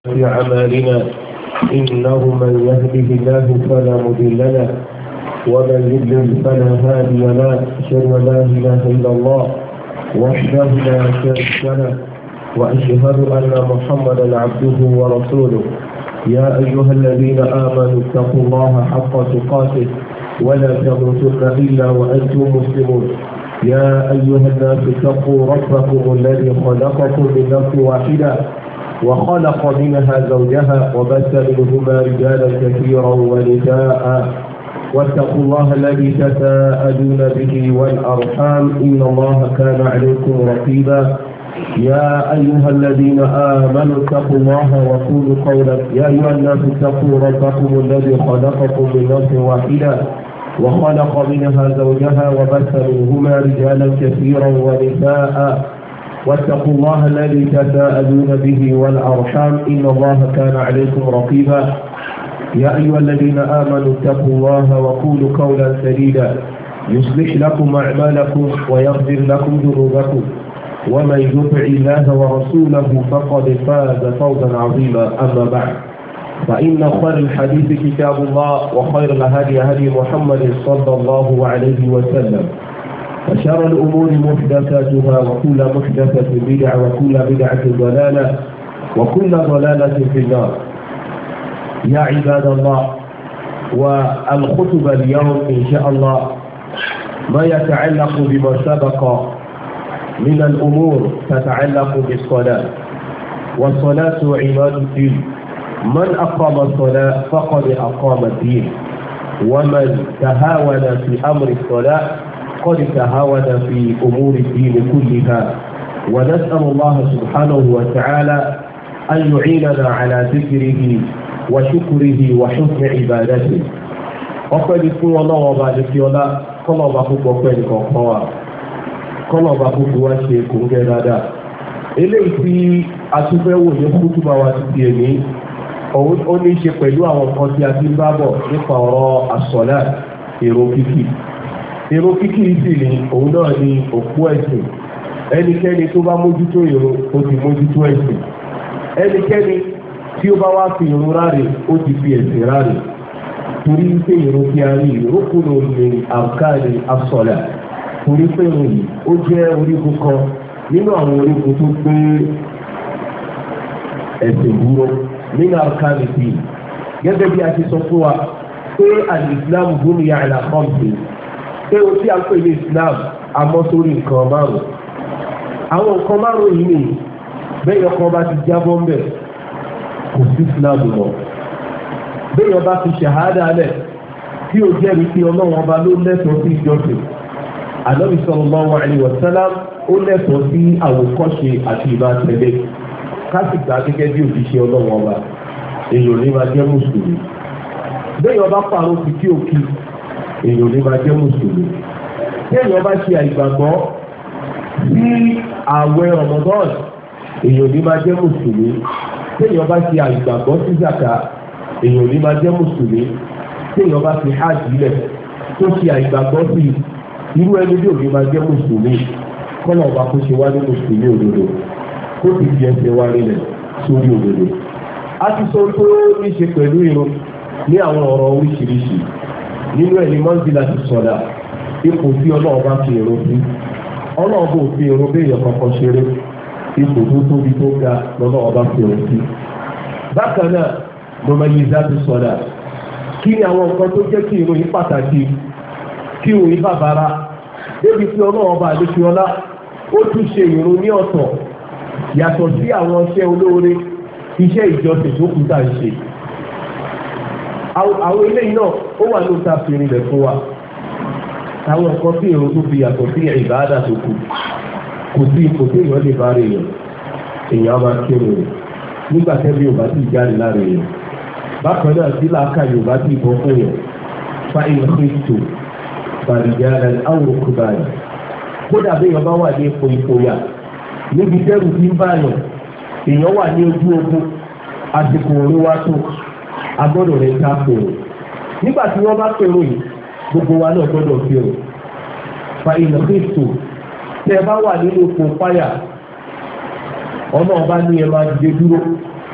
في أعمالنا إنه من يهده الله فلا مضل له ومن يضلل فلا هادي له أشهد أن لا إله إلا الله وحده لا شريك له وأشهد أن محمدا عبده ورسوله يا أيها الذين آمنوا اتقوا الله حق تقاته ولا تموتن إلا وأنتم مسلمون يا أيها الناس اتقوا ربكم الذي خلقكم من نفس واحدة وخلق منها زوجها وبث منهما رجالا كثيرا ونساء واتقوا الله الذي تساءلون به والأرحام إن الله كان عليكم رقيبا يا أيها الذين آمنوا اتقوا الله وقولوا قولا يا أيها الناس اتقوا ربكم الذي خلقكم من نفس واحدة وخلق منها زوجها وبث منهما رجالا كثيرا ونساء واتقوا الله الذي تساءلون به والأرحام إن الله كان عليكم رقيبا يا أيها الذين آمنوا اتقوا الله وقولوا قولا سديدا يصلح لكم أعمالكم ويغفر لكم ذنوبكم ومن يطع الله ورسوله فقد فاز فوزا عظيما أما بعد فإن خير الحديث كتاب الله وخير الهدي هدي محمد صلى الله عليه وسلم وشر الأمور محدثاتها وكل محدثة بدعة وكل بدعة ضلالة وكل ضلالة في النار. يا عباد الله، والخطبة اليوم إن شاء الله ما يتعلق بما سبق من الأمور تتعلق بالصلاة، والصلاة عماد الدين. من أقام الصلاة فقد أقام الدين، ومن تهاون في أمر الصلاة قد تهاون في أمور الدين كلها. ونسأل الله سبحانه وتعالى أن يعيننا على ذكره وشكره وحسن عبادته. ọpẹ́ ni fún Ọlọ́run ọba àdékí ọlá kọ́nà ọba púpọ̀ pẹ́ nìkan kan wà kọ́nà ọba púpọ̀ wá ṣe kòńgẹ́ dáadáa. eléyìí tí a tún fẹ́ wò ní kútùbà wa ti di èmi ó ní í ṣe pẹ̀lú àwọn nǹkan tí a ti ń bá bọ̀ nípa ọ̀rọ̀ àsọ̀lá èrò kíkì. èrò kíkì sì ni òun náà ni òpó ẹ̀sìn. ẹnikẹ́ni tó bá mójútó èrò ó ti mójútó ẹ̀sìn. ẹnikẹ́ni tí ó bá wá fi ìrun ráre ó ti fi ẹ̀sìn ráre. torí pé èrò kí a rí ìrókùnrin olè àǹkáàrí àsọ̀lá. torí pé ìrun yìí ó jẹ́ orígun kan nínú àwọn orígun tó gbé ẹ̀sìn dúró nínú àǹkáàrí sí i. gẹ́gẹ́ bí a ti sọ fún wa pé al-Islam buniya ala khamsin. pé o tí a ń pè ní Islam àmọ́ sórí nǹkan márùn-ún. àwọn nǹkan márùn-ún yìí ni bẹ́ẹ̀ ọkọ̀ bá ti jábọ́ ń bẹ̀ kò sí Islam mọ́. bẹ́ẹ̀ ọba fi ṣàhádà lẹ̀ tí ó jẹ́rìí pé Ọlọ́run ọba ló lẹ́tọ̀ọ́ sí ìjọsìn. Ànábì sallallahu alaihi wasallam ó lẹ́tọ̀ọ́ sí àwòkọ́ṣe àti ìbátẹ̀lé. kásìgbà gẹ́gẹ́ bí òjíṣẹ́ Ọlọ́run ọba èèyàn ní máa jẹ́ mùsùlùmí. bẹ́ẹ̀ ọba pààrọ̀ sí kí òkì èèyàn ní máa jẹ́ mùsùlùmí. téèyàn bá ṣe àìgbàgbọ́ sí ààwẹ̀ Ramadan èèyàn ní máa jẹ́ mùsùlùmí. téèyàn bá ṣe àìgbàgbọ́ sí zaka èèyàn ní máa jẹ́ mùsùlùmí. téèyàn bá fi hajj lẹ̀ tó ṣe àìgbàgbọ́ sí irú ẹni bí òní máa jẹ́ mùsùlùmí. kọ́nà ọba kó ṣe wá ní mùsùlùmí òdodo kó sì fi ẹsẹ̀ wá nílẹ̀ sórí òdodo. a ti sọ tó ní ṣe pẹ̀lú irun ní àwọn ọ̀rọ̀ oríṣiríṣi. nínú ẹni mọ́ńdílà ti sọ̀dà ipò tí Ọlọ́run bá fi èrò sí. Ọlọ́run bò fi èrò béèyàn kankan ṣeré. ipò tó tóbi tó ga lọ́lọ́run bá fi èrò sí. bákan náà mumayyizat ti sọ̀dà. kí ni àwọn nǹkan tó jẹ́ kí ìròyìn pàtàkì kí ìròyìn bàbára débi tí Ọlọ́run bá lè fi ọlá ó tún ṣe ìrun ní ọ̀tọ̀ yàtọ̀ sí àwọn iṣẹ́ olóore iṣẹ́ ìjọsìn tó kù tá à ń ṣe. àwọn eléyìí náà ó wà ló ta fi rinlẹ̀ fún wa. àwọn nǹkan tí èrò tó fi yàtọ̀ sí ìbáàdà tó kù kò sí ipò tí èèyàn lè bá rè èèyàn máa kírun rẹ̀ nígbà tẹ́lẹ̀ yóò bá sì jáde lára èèyàn. bákan náà sí làákà yóò bá sì bọ́ fún yàn fa ìrìnkìtò bàrìjàlá àwòrán kúbàrì. kódà bí èèyàn bá wà ní ipò ìfòyà níbi tẹ́rù tí ń báyàn èèyàn wà ní ojú ogun àsìkò orí wa tó agbọ́dọ̀ rẹ̀ ká pèrò. nígbà tí wọ́n bá pèrò yìí gbogbo wa náà gbọ́dọ̀ pèrò. fa ìrìnkìtò tẹ́ bá wà nínú ipò páyà ọlọ́run bá ní ẹ máa dìde dúró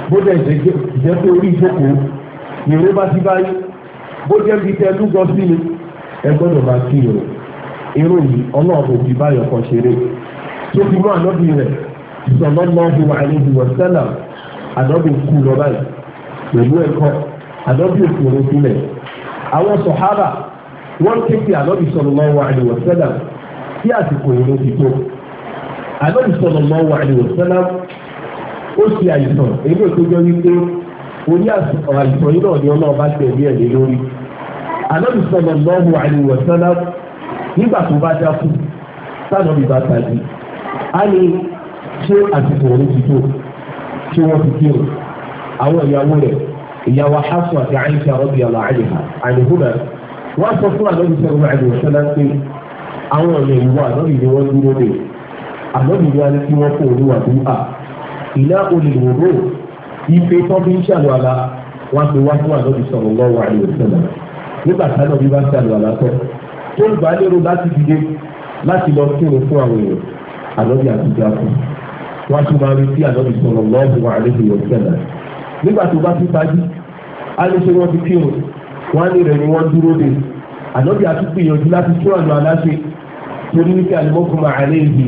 bó dẹ̀ jẹ́ pé orí ìjókòó ìró bá ti báyìí bó jẹ́ bí tẹ lúgọ sí ni ẹ gbọ́dọ̀ máa kí irun yìí ọlọ́ọ̀bù fi báyọ̀ kan ṣeré tó fi mú ànábì rẹ̀ sallallahu alaihi wasallam ànábì kú lọ báyìí pẹ̀lú ẹ̀kọ́ ànábì òkúrò sílẹ̀ àwọn sọ̀hábà wọ́n ké sí ànábì sallallahu alaihi wasallam tí àsìkò ìrun ti tó ànábì sallallahu alaihi wasallam ó ṣe àìsàn èyí tó jẹ́ wípé orí àìsàn yìí náà ni ọlọ́ọ̀bá tẹ̀lé ẹ̀ lé lórí ànábì sallallahu alaihi wasallam nígbà tó bá dákú sánàbì bá tají á ní ṣé àsìkò òun ti tó ṣé wọ́n ti kírun àwọn ìyàwó rẹ̀ ìyàwó Hafsa àti Aisha radiyallahu anhuma wọ́n sọ fún ànábì sallallahu alaihi wasallam pé àwọn ọ̀nà ìwọ ànábì ni wọ́n dúró dé ànábì ni wọ́n ní kí wọ́n kó olúwa tó à ìlà olùwòrò ife tó fi ń ṣàlùwàlá wọ́n ti wá fún ànábì sallallahu alaihi wasallam nígbà tí ànábì bá ṣàlùwàlá tán tó ń gbà lérò láti dìde láti lọ kírun fún àwọn èèyàn ànábì àtijọ́ àkùn wọ́n tún máa retí ànábì sallallahu alaihi wasallam nígbà tó bá ti tají á ní ṣe wọ́n ti kírun wọ́n á ní rẹ̀ ni wọ́n dúró de ànábì àti gbìyànjú láti tún àlọ́ aláṣẹ torí wípé àlùmọ́kùnmá àlẹ́ yìí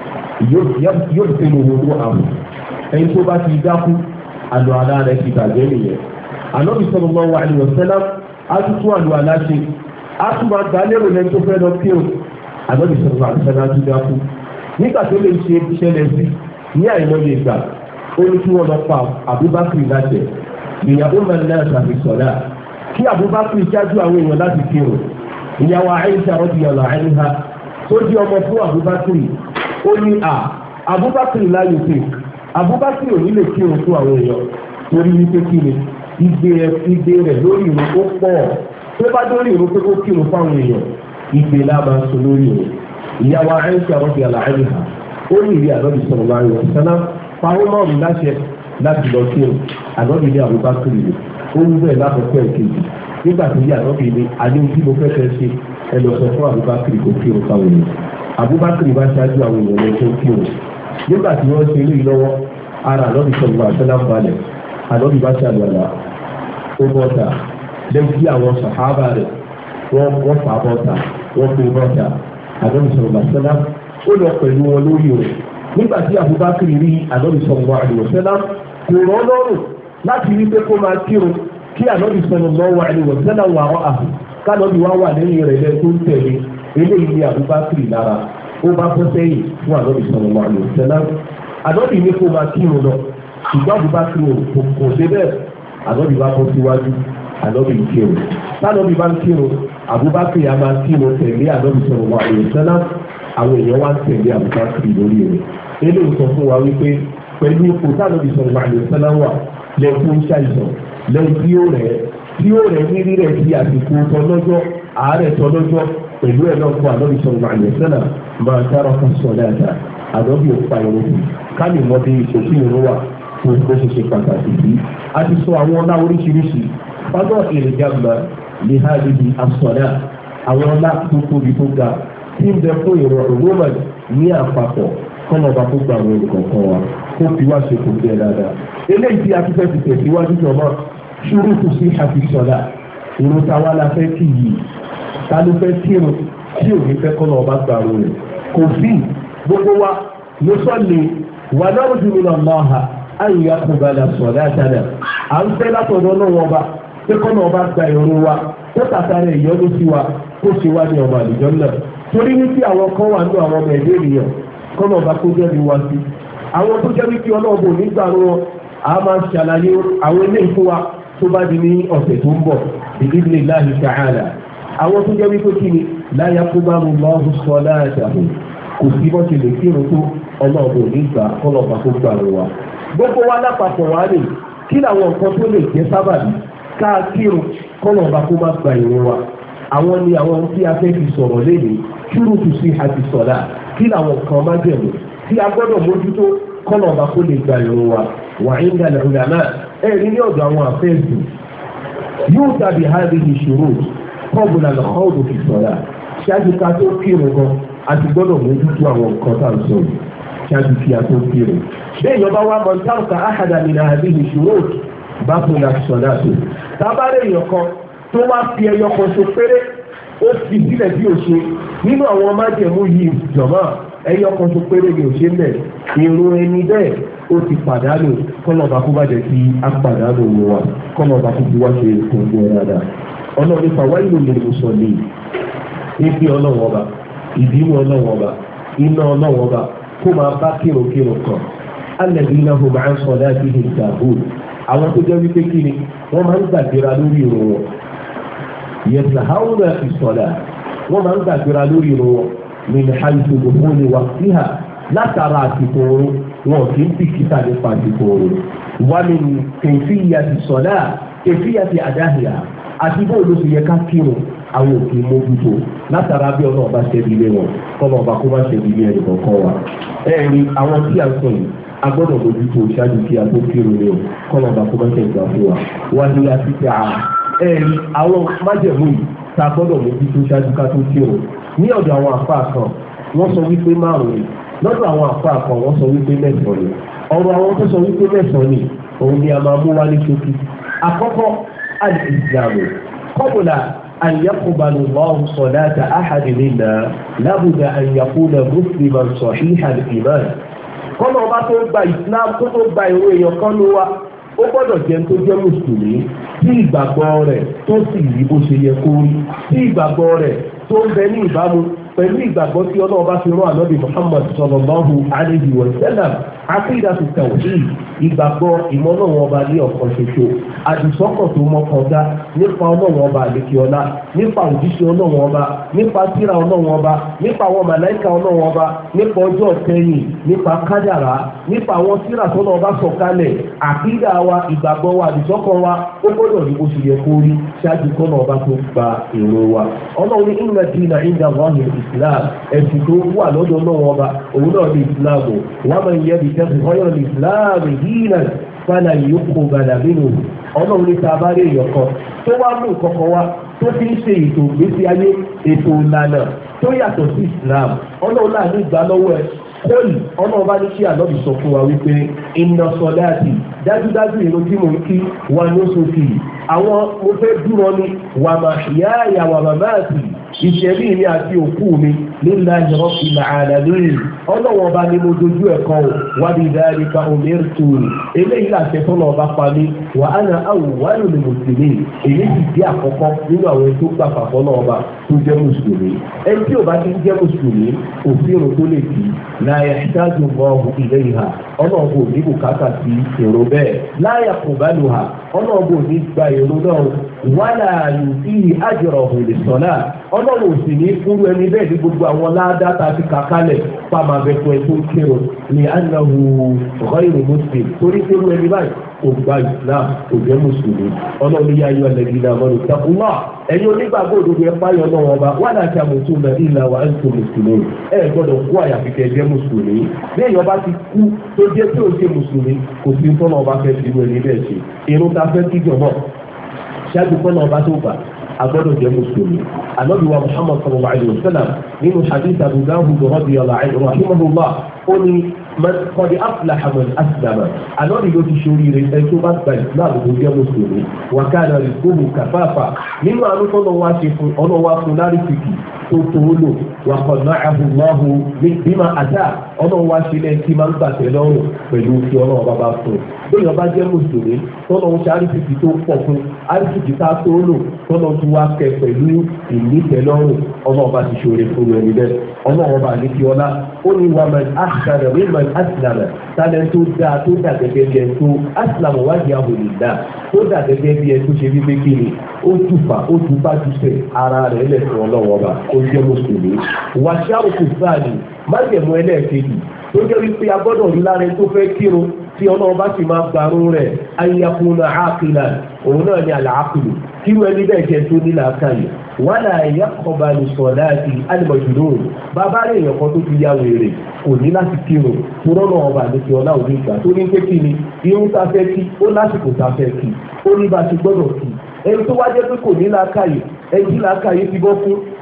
yóò fi lò wọ́n àwọn ẹni tó bá ti dákú àlọ́ alá rẹ̀ ti bàjẹ́ nìyẹn ànábì sallallahu alaihi wasallam á tún tún àlọ́ aláṣẹ á tún máa gbà lérò lẹ́ni tó fẹ́ lọ kírun ànábì sallallahu alaihi wasallam á tún dákú nígbà tó lè ṣe ìṣẹ̀lẹ̀ sí ní àìmọye ìgbà ó ní kí wọ́n lọ pa Abubakar láṣẹ ìyàwó mẹ́rin náà tàbí sọ̀dá kí Abubakar jájú àwọn èèyàn láti kírun ìyàwó Aisha radiyallahu anha tó di ọmọ fún Abubakar ó ní Abubakar láyò pé Abubakar ò ní lè kírun fún àwọn èèyàn torí wípé kí ni igbe rẹ̀ lórí ìrun ó pọ̀ tó bá dórí ìrun pé kó kírun fún àwọn èèyàn igbe lábàá sọ lórí ìrun ìyàwó Aisha radiyallahu anha ó ní ìrí ànábì sallallahu alaihi wasallam pàwọn mọ́ọ̀mù láṣẹ láti lọ kírun ànábì ní Abubakar ni ó ń bẹ̀rẹ̀ lákòókò ẹ̀kejì nígbà tí ìyá ànábì ní àdéhùn tí mo fẹ́ fẹ́ ṣe ẹ lọ sọ fún Abubakar kó kírun fáwọn èèyàn Abubakar bá ṣáájú àwọn èèyàn lọ tó kírun nígbà tí wọ́n ṣe eléyìí lọ́wọ́ ara ànábì sallallahu alaihi wasallam balẹ̀ ànábì bá ṣàlùwàlá ó bọ́ta lẹ́yìn tí àwọn sàhábà rẹ̀ wọ́n fà bọ́ta wọ́n fi bọ́ta ànábì sallallahu alaihi wasallam ó lọ pẹ̀lú wọn lórí rẹ̀ nígbà tí Abubakar rí ànábì sallallahu alaihi wasallam kò rán lọ́rùn láti rí pé kó máa kírun kí ànábì sallallahu alaihi wasallam wà ọ́ àhùn kánọ́bì wá wà lẹ́yìn rẹ̀ lẹ́ tó ń tẹ̀lé eléyìí ní Abubakar lára ó bá bọ́ sẹ́yìn fún ànábì sallallahu alaihi wasallam ànábì ní kó máa kírun lọ ṣùgbọ́n Abubakar kò dé bẹ́ẹ̀ ànábì bá bọ́ síwájú ànábì ń kírun tánọ́bì bá ń kírun Abubakar yà máa kírun tẹ̀lé ànábì sallallahu alaihi wasallam àwọn èèyàn wá ń tẹ̀lé Abubakar lórí rẹ̀ eléyìí sọ fún wa wípé pẹ̀lú ipò tánọ́bì sallallahu alaihi wasallam wà lẹ́kún ṣàìsàn lẹ́yìn tí ó rẹ̀ ní rírẹ̀ sí àsìkò tọ́lọ́jọ́ àárẹ̀ tọ́lọ́jọ́ pẹ̀lú ẹ̀ náà fún ànábì sallallahu alaihi wasallam máa dára fún sọ̀dáàdà ànábì òpá ìròkù ká lè mọ bí ipò tí ìrún wà fún bó ṣe ṣe pàtàkì sí. a ti sọ àwọn ọlá oríṣiríṣi fádọ́ ìrìnjàmbá lè há níbi àsọ̀dá àwọn ọlá tó tóbi tó ga tí ń bẹ fún ìrọ̀ roman ní àpapọ̀ kọ́nà ọba tó gba àwọn olùkọ̀ọ̀kan wa kó fi wá ṣe kò jẹ́ dáadáa. eléyìí tí a ti fẹ́ ti tẹ̀síwájú jọmọ́ ṣúrùkù sí àfisọ̀dá ìrun táwa la fẹ́ kí yìí ta ló fẹ́ kírun tí ò ní fẹ́ kọ́nà ọba gba àwọn rẹ̀ kò sí gbogbo wa ló sọ lè wà náà ju mi náà ha àyè àkùnbalà sọ̀dá àtàlà à ń fẹ́ látọ̀dọ̀ náà wọn bá pé kọ́nà ọba gba ìrun wa kó tàtàrà ìyọ́nú sí wa kó ṣe wá ní ọmọ àlùjọ náà torí wípé àwọn kan wà nínú àwọn ọmọ ẹ̀dẹ́ ènìyàn kọ́nà ọba kó jẹ́ mi wá sí àwọn tó jẹ́ wípé ọlọ́ọ̀bù nígbà wọn a máa ń ṣàlàyé àwọn ilé ìfún wa tó bá di ní ọ̀sẹ̀ tó ń bọ̀ ìdílé láàyè ta'ala àwọn tó jẹ́ wípé kí ni láyà kó bá mu lọ́ọ́ sọ láàdàbò kò sí bọ́ ṣe lè kírun tó ọlọ́ọ̀bù nígbà kọ́nà ọba kó gbà wa gbogbo wa lápapọ̀ wá lè kí làwọn nǹkan tó lè jẹ́ sábàbí ká kírun kọ́nà ọba kó má gba ìrun wa àwọn ni àwọn tí a fẹ́ fi sọ̀rọ̀ léde ṣúrùtù sí àti sọ̀dá kí làwọn kan má jẹ̀mú tí a gbọ́dọ̀ mójútó kọ́nà ọba kó lè gba ìrun wa wà ń dà lẹ́rùlá náà ẹ̀rí ní ọ̀dọ̀ àwọn àfẹ́ẹ̀sì yóò tàbí hádìí ìṣòro kọ́bùnà lọ́kọ́ọ̀dù fi sọ̀dá ṣáájú ká tó kírun gan a ti gbọ́dọ̀ mójútó àwọn nǹkan tá à ń sọ ṣáájú kí a tó kírun. bẹ́ẹ̀ yọba wa mọ̀ táǹkà áhàdà nínú àdéhùn ìṣòro bá fún la sọ̀dá tó. tábàárẹ̀ èèyàn kan tó wá fi ẹyọ kan ṣe péré ó fi sílẹ̀ bí ó ṣe nínú àwọn májẹ̀mú yìí jọ̀mọ́ ẹyọ kan ṣe péré ni ó ṣe mẹ́ irun ẹni bẹ́ẹ̀ ó ti pàdánù kọ́nà ọba kó bá jẹ́ kí á pàdánù wa kọ́nà ọba kó fi wá ṣe òǹgbẹ dáadáa. ọlọ́run nípa wáyé ló lè mú sọ ní ibi ọlọ́wọ́ ọba ìdíwọ́ ọlọ́wọ́ ọba iná ọlọ́wọ́ ọba kó máa bá kírun kan alẹ́bí iná kó máa ń sọ láti ní ìdààbò àwọn tó jẹ́ wípé kí ni wọ́n máa ń gbàgbéra lórí irun wọn yẹ̀sàháwùnà ìsọ̀lá wọ́n máa ń gbàgbéra lórí irun wọn nínú àìsàn òfin ni wà síhà látara àsìkò oorun wọn kì í bìkítà nípa àsìkò oorun wà ní kẹfíyà ti sọ̀lá kẹfíyà ti àdáhìá àti bóun ló ti yẹ ká kírun àwọn òkè mójútó látara bí ọlọ́ọ̀bá ṣẹ́bi ilé wọn kọ́nà ọba kó má ṣẹ́bi ilé ẹnì kọ̀ọ̀kan wa. ẹ̀rí àwọn tí a ń sọ yìí a gbọ́dọ̀ mójútó ṣáájú kí a tó kírun ni o kọ́nà ọba kó má ṣe ìgbà fún wa. wá ní àti tí a ẹ̀rí àwọn májẹ̀mú yìí tá a gbọ́dọ̀ mójútó ṣáájú ká tó kírun. ní ọ̀dọ̀ àwọn àfáà kan wọ́n sọ wípé márùn-ún ni lọ́dọ̀ àwọn àfáà kan wọ́n sọ wípé mẹ́sàn-án ni ọ̀rọ̀ àwọn tó sọ wípé mẹ́sàn-án ni òun ni a máa mú wá ní ṣókí. àkọ́kọ́ al-Islamu qabla أن يقبل الله صلاة أحد منا لابد أن يكون مسلما صحيح الإيمان. kọ́nà ọba tó gba Islam tó gba ìwé èèyàn kan ló wá ó gbọ́dọ̀ jẹ́ tó jẹ́ mùsùlùmí tí ìgbàgbọ́ rẹ̀ tó sì rí bó ṣe yẹ kó rí tí ìgbàgbọ́ rẹ̀ tó ń bẹ ní ìbámu pẹ̀lú ìgbàgbọ́ tí Ọlọ́run bá fi rán ànábì Muhammad sallallahu alayhi wa sallam aqidatu tawhid ìgbàgbọ́ ìmọ̀ Ọlọ́run ọba ní ọ̀kan ṣoṣo àdìsọ́kàn tó mọ́kànlá nípa Ọlọ́run ọba àlékiọlá nípa òjíṣẹ́ Ọlọ́run ọba nípa tírà Ọlọ́run ọba nípa àwọn màláíkà Ọlọ́run ọba nípa ọjọ́ kẹ́yìn nípa kádàrá nípa àwọn tírà tó náà bá sọ̀kalẹ̀ àkídà wa ìgbàgbọ́ wa àdìsọ́kàn wa ó gbọ́dọ̀ ní bó ṣe yẹ kó rí ṣáájú kọ́nà ọba tó gba èrò wa. Ọlọ́run ní inna dina inda Allahi islam ẹ̀sìn tó wà lọ́dọ̀ náà ọba òun náà ní islam o wọ́n máa ń yẹ bìtẹ́sì ọyọ́ ní islam yìí fana yòókù gbàdà nínú Ọlọ́run ní sábà rí èèyàn kan tó wá mú ìkọ̀kọ̀ wa tó fi ń ṣe ètò ìgbésí ayé ètò ìlànà tó yàtọ̀ sí islam Ọlọ́run náà ní ìgbà lọ́wọ́ ẹ̀ kóòlì Ọlọ́run bá ní kí àlọ́bì sọ fún wa wípé inna salati dájúdájú ìrun tí mò ń kí wa ní oṣù kì í àwọn mo fẹ́ dúró ní wa mahyaya wa mamati ìṣẹ̀lí mi àti òkú mi lillahi rabbil alamin Ọlọ́run ọba ni mo dojú ẹ̀kọ́ wa bidhalika umirtu eléyìí làṣẹ tọ́lọ̀ ọba pa mí wa ana awwalul muslimin èyí sì jẹ́ àkọ́kọ́ nínú àwọn ètò gbàgbà fọ́lọ́ ọba tó jẹ́ mùsùlùmí ẹni tí ò bá ti ń jẹ́ mùsùlùmí òfin òun tó lè kí la yahtaju Allahu ilayha Ọlọ́run kò ní bùkátà sí èrò bẹ́ẹ̀ la yaqbaluha Ọlọ́run kò ní gba èrò náà wala yu'tihi ajrahu lis-salah Ọlọ́run ò sì ní fúru ẹni bẹ́ẹ̀ ní gbogbo àwọn ládàá ti kàkálẹ̀ pàmò abẹ́fọ́ ẹ̀ tó kírun ní annahu ghayru muslim torí fúru ẹni báyìí kò gba Islam kò jẹ́ mùsùlùmí Ọlọ́run yá ayọ́ alladhina amanu ittaqullah ẹ̀yin onígbàgbọ́ òdodo ẹ̀ páyọ̀ náà wọn bá wala tamutunna illa wa antum muslimun ẹ̀ gbọ́dọ̀ kú àyàfi kẹ́ jẹ́ mùsùlùmí bí èèyàn bá ti kú tó jẹ́ tí ò ṣe mùsùlùmí kò sí tọ́nà ọba fẹ́ fi irú ẹni bẹ́ẹ̀ ṣe irun ta fẹ́ kíjọ náà ṣáàjú tọ́nà ọba tó gbà agbọ́dọ̀ jẹ́ mùsùlùmí Ànábì wa Muhammad sallallahu alayhi wa sallam nínú hadith Abu Dawud radiyallahu anhu rahimahullah ó ní qad aflaha man aslama Ànábì ló ti ṣorí rẹ̀ ẹ̀ tó bá gba Islam tó jẹ́ mùsùlùmí wa kana rizquhu kafafa nínú àánú tọ́nà wá ṣe fún ọ̀nà wá fún lárífìkì tó tó lò wà qanna'ahu Allahu bima ata ọ̀nà wá ṣe lẹ́yìn tí máa ń gbàtẹ́ lọ́rùn pẹ̀lú tí ọlọ́run bá bá fún bóyá bá jẹ́ mùsùlùmí tọ́nà ń ṣe àrífìkì tó pọ̀ fún àrífìkì tá a tó lò tọ́nà tó wá kẹ pẹ̀lú ìnítẹ̀lọ́rùn ọlọ́run bá ti ṣòro fún ẹni bẹ́ẹ̀ ọlọ́run bá ní kí ọlá ó ní wa man ahsana mimman aslama tálẹ̀ tó dáa tó dà gẹ́gẹ́ bí ẹni tó aslama wajhahu lillah tó dà gẹ́gẹ́ bí ẹni tó ṣe wípé kí ni ó tùfà jùsẹ̀ ara rẹ̀ lẹ́sìn ọlọ́run ọba ó jẹ́ mùsùlùmí wàṣà òkú sáàlì májẹ̀mú ẹlẹ́ẹ̀kejì tó jẹ́ wípé a gbọ́dọ̀ rí lára ẹni tó fẹ́ kírun tí ọlọ́run bá sì máa gbàrún rẹ̀ ayakuna àkìlà òun náà ní àlàákùlù kírú ẹni bẹ́ẹ̀ jẹ́ tó ní làákàyè wàlà yaqbalu salati al-majnun bàbá rẹ̀ èèyàn kan tó ti ya wèrè kò ní láti kírun tó rọ́nà ọba àdékè ọlá òní ìgbà tó ní pé kí ni irun ta fẹ́ kí ó lásìkò ta fẹ́ kí ó ní bá ti gbọ́dọ̀ kí ẹni tó wá jẹ́ pé kò ní làákàyè ẹni tí làákàyè ti bọ́ fún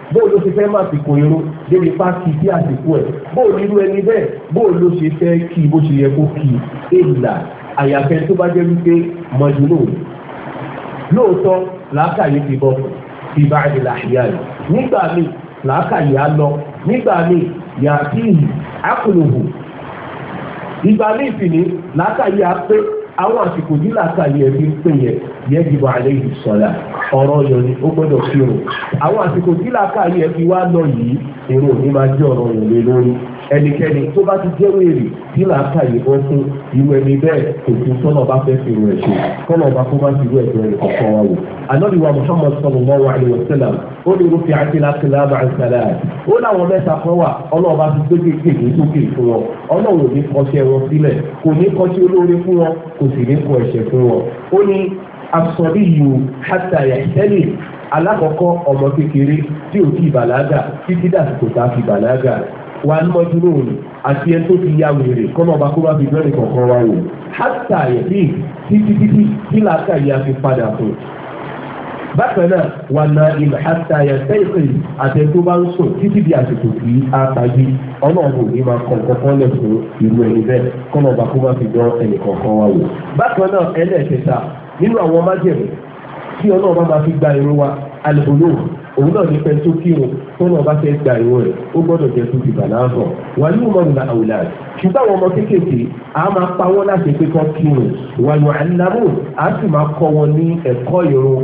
bó ló ṣe fẹ́ má fi kò irun débi pàkì sí àsìkò ẹ̀ bó irú ẹni bẹ́ẹ̀ bó ló ṣe fẹ́ kí bó ṣe yẹ kó kí èèlà àyàfẹ́ tó bá jẹ́ wípé mọ̀júnù lóòótọ́ làákàyè ti bọ́ ti bá àdìlà àyà rẹ̀ nígbà míì làákàyè á lọ nígbà míì yàtìhì àkùnùhù ìgbà míì sì ní làákàyè á pé àwọn àsìkò ní làákàyè ẹbí ń pè yẹ yẹjìbọ àlẹ yìí sọlá ọ̀rọ̀ yẹn ni ó gbọ́dọ̀ fi rò àwọn àsìkò tí làákàyè ẹbí wá lọ yìí èrò òní máa jẹ́ ọ̀rọ̀ yẹn lé lórí ẹnikẹ́ni tó bá ti jẹ́ wèrè tí làákàyè bọ́ fún irú ẹni bẹ́ẹ̀ kò tún tọ́nà bá fẹ́ fi rò ẹ̀ ṣe kọ́nà ọba kó bá ti rú ẹ̀jọ́ rẹ̀ kọ̀ọ̀kan wá wò. Ànábìwá Muhammad sallallahu alaihi wasallam ó ní irúfẹ́ àtìlákìlá máa ń sálẹ̀ àti ó láwọn mẹ́ta kan wà ọlọ́ọ̀bá ti gbé kéèké sókè fún wọn ọlọ́run ò ní kọṣẹ́ wọn sílẹ̀ kò ní kọṣẹ́ olóore fún wọn kò sì ní kọ ẹ̀ṣẹ̀ fún wọn. Ó ní asọ̀rí yìí hatta yahtali alákọ̀ọ́kọ́ ọmọ kékeré tí ò tí ì bàlágà títí dàsìkò tá a fi bàlágà wà ní mọ́júlò òní àti ẹni tó ti ya wèrè kọ́nà ọba kó bá fi bẹ́ẹ̀ kọ̀ọ̀kan wá wò hatta yahtali títí tí làákàyè á fi padà fún. Bákan náà wà ná ilẹ̀ hatta yahtali àti ẹni tó bá ń sùn títí di àsìkò tí a tají ọlọ́run ò ní máa kọ̀ kọ̀ọ̀kan lẹ̀ fún irú ẹni bẹ́ẹ̀ kọ́nà ọba kó bá fi dán ẹnì kọ̀ọ̀kan wá wò. Bákan náà ẹlẹ́ẹ̀kẹta nínú àwọn májèlé tí ọlọ́run máa fi gba irun wa alùpùpù òun náà ní pẹ́ tó kírun tó náà bá fẹ́ gba irun rẹ̀ ó gbọ́dọ̀ jẹ́ tó ti bàlá hàn wà ní ìmọ̀ràn àwùlà ṣùgbọ́n àwọn ọmọ kéékèèké a máa pa wọ́n láti pé kọ́ kírun wà ní àlámù a sì máa kọ́ wọn ní ẹ̀kọ́ irun.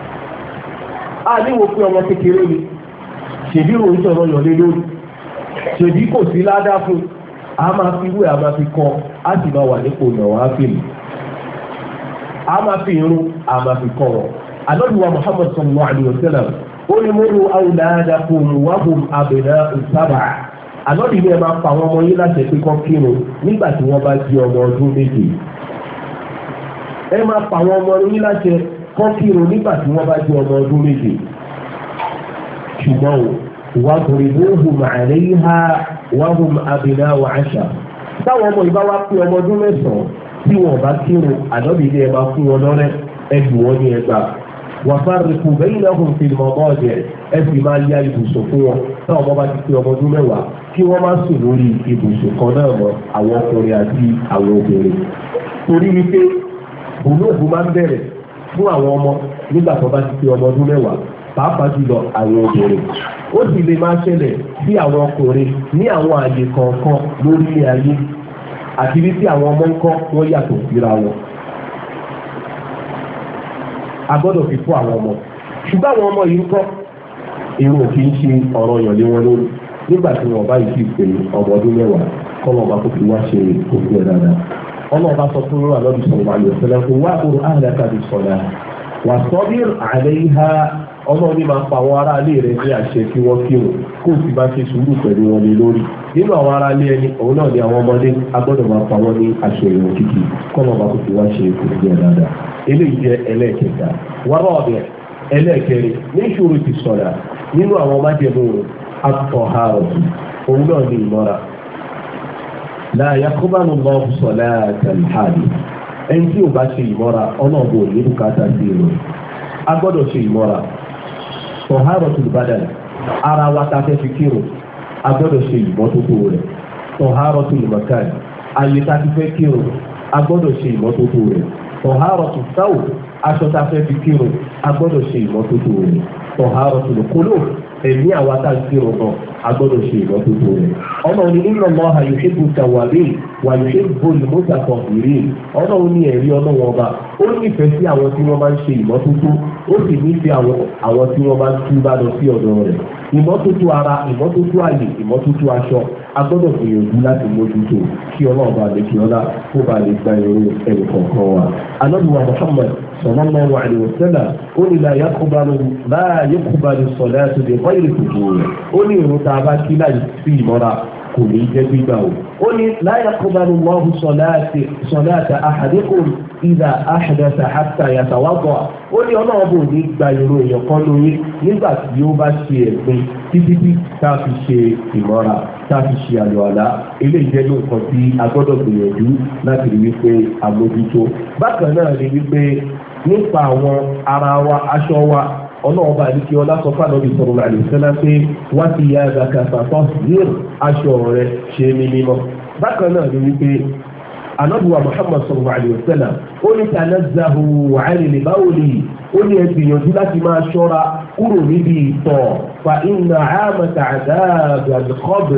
a níwò pé ọmọ kékeré ni ṣèbí òun sọ̀rọ̀ yàn lé lórí ṣèbí kò sí ládàá fún a máa fi wé a máa fi kọ́ a sì máa wà nípò náà á fèlè a máa fi irun a máa fi kọ́ wọn. Ànábìwá Muhammad sallallahu alayhi wa sallam ó ní múlò awladakum wa hum abna'u sab'a. Ànábì ní ẹ máa pa àwọn ọmọ yín láti ẹgbẹ́ kan kírun nígbà tí wọ́n bá di ọmọ ọdún méje. Ẹ máa pa àwọn ọmọ yín láti kan kírun nígbà tí wọ́n bá di ọmọ ọdún méje. Ṣùgbọ́n wadribuhum 'alayha wa hum abna'u 'ashra. Táwọn ọmọ ìbá wá pé ọmọ ọdún mẹ́sàn-án tí wọn bá kírun ànábì ní ẹ máa fún wọn lọ́rẹ́ ẹgbù wọn ní ẹgbà wàfàrìkù baynahum fil madaji' ẹ sì máa ya ibùsùn fún wọn táwọn ọmọ bá ti pé ọmọ ọdún mẹ́wàá kí wọ́n má sùn lórí ibùsùn kan náà mọ́ àwọn ọkùnrin àti àwọn obìnrin. torí wípé bùnúùbù máa ń bẹ̀rẹ̀ fún àwọn ọmọ nígbà tó bá ti pé ọmọ ọdún mẹ́wàá pàápàá jùlọ àwọn obìnrin. ó sì lè máa ṣẹlẹ̀ sí àwọn ọkùnrin ní àwọn àyè kọ̀ọ̀kan lórílẹ̀ ayé àti bí tí àwọn ọmọ ń kọ́ wọ́n yàtọ̀ síra wọn. a gbọ́dọ̀ fi fún àwọn ọmọ ṣùgbọ́n àwọn ọmọ yìí ń kọ́ irun ò kì í ṣe ọ̀rọ̀ yàn lé wọn lórí nígbà tí wọn bá yìí sì pé ọmọ ọdún mẹ́wàá kọ́nà ọba kò fi wá ṣe òkú ẹ̀ dáadáa. ọlọ́ọ̀bá sọ fún wa lọ́dún sọ̀rọ̀ àlè òṣèlú kò wá àbúrò àhàdàkà bí sọ̀rọ̀ wà sọ́bìr àlẹ́ ìhà ọmọ ní máa pa àwọn ará ilé rẹ̀ ní àṣẹ kí wọ́n kírun kó o sì bá ṣe sùúrù pẹ̀lú wọn lé lórí. nínú àwọn ará ilé ẹni òun náà ni àwọn ọmọdé agbọ́dọ̀ máa pa wọ́n ní aṣọ ìwọ̀n kíkì kọ́nà ọba kò fi wá ṣe òkú ẹ̀ dáadáa. eléyìí jẹ́ ẹlẹ́ẹ̀kẹta wàrà ọ̀bẹ ẹlẹ́ẹ̀kẹrin ní ìṣòro ti sọ̀rọ̀ nínú àwọn májèmú àtọ̀hárọ̀tù òun náà ní ìmọ̀ra láàyè kọ́bánu lọ́ọ̀bù sọ̀lá àtàlùhàdì ẹni tí ò bá ṣe ìmọ̀ra ọlọ́ọ̀bù ò ní bùkátà sí ìrọ̀ a gbọ́dọ̀ ṣe ìmọ̀ra tọ̀hárọ̀tù ìbàdàn ara wa ta fẹ́ fi kírun a gbọ́dọ̀ ṣe ìmọ́tótó rẹ̀ tọ̀hárọ̀tù ìmọ̀kàn ayé ta ti fẹ́ kírun a gbọ́dọ̀ ṣe ìmọ́tótó rẹ̀ tọ̀hárọ̀tù sáwò aṣọ ta fẹ́ fi kírun a gbọ́dọ̀ ṣe ìmọ́tótó rẹ̀ tọ̀hárọ̀tù lòkólò ẹ̀mí àwa tá a kírun náà a gbọ́dọ̀ ṣe ìmọ́tótó rẹ̀ ọlọ́run ní inna Allaha yuhibbu tawwabin wa yuhibbu al-mutatahhirin ọlọ́run ní ẹ̀rí ọlọ́run ọba ó nífẹ̀ẹ́ sí àwọn tí wọ́n máa ń ṣe ìmọ́tótó ó sì nífẹ̀ẹ́ àwọn tí wọ́n máa ń túbá lọ sí ọ̀dọ̀ rẹ̀ ìmọ́tótó ara ìmọ́tótó àyè ìmọ́tótó aṣọ a gbọ́dọ̀ gbìyànjú láti mójútó kí ọlọ́run bá lè kí ọlá kó bá lè gba ìròyìn ẹnì kọ̀ọ̀kan wa. anábìwá Muhammad sallallahu alaihi wasallam ó ní la yaqbalu salatu bi ghayri tuhur ó ní ìrun tá a bá kí láì sí ìmọ́ra kò ní jẹ́ gbígbà o. ó ní la yaqbalu Allahu salata ahadikum idha ahdatha hatta yatawadda ó ní ọlọ́run bò ní gba ìrun èèyàn kan lórí nígbà tí ó bá ṣe ẹ̀gbin títí tá a fi ṣe ìmọ́ra tá a fi ṣe àlọ́ àlá eléyìí jẹ́ nǹkan tí a gbọ́dọ̀ gbìyànjú láti rí wípé àmójútó. bákan náà ni wípé nípa àwọn ara wa aṣọ wa ọlọ́ọ̀bá àdìkí ọlá sọ fún ànábì sallallahu alaihi wasallam pé wá sí ìyá àgbàkà fàtọ́ zero aṣọ rẹ̀ ṣe ní mímọ́. bákan náà ni wípé ànábì wa Muhammad sallallahu alaihi wasallam ó ní tanazzahu 'anil bawli ó ní ẹ gbìyànjú láti máa ṣọ́ra kúrò níbi ìtọ̀ fa inna 'amata 'adhabil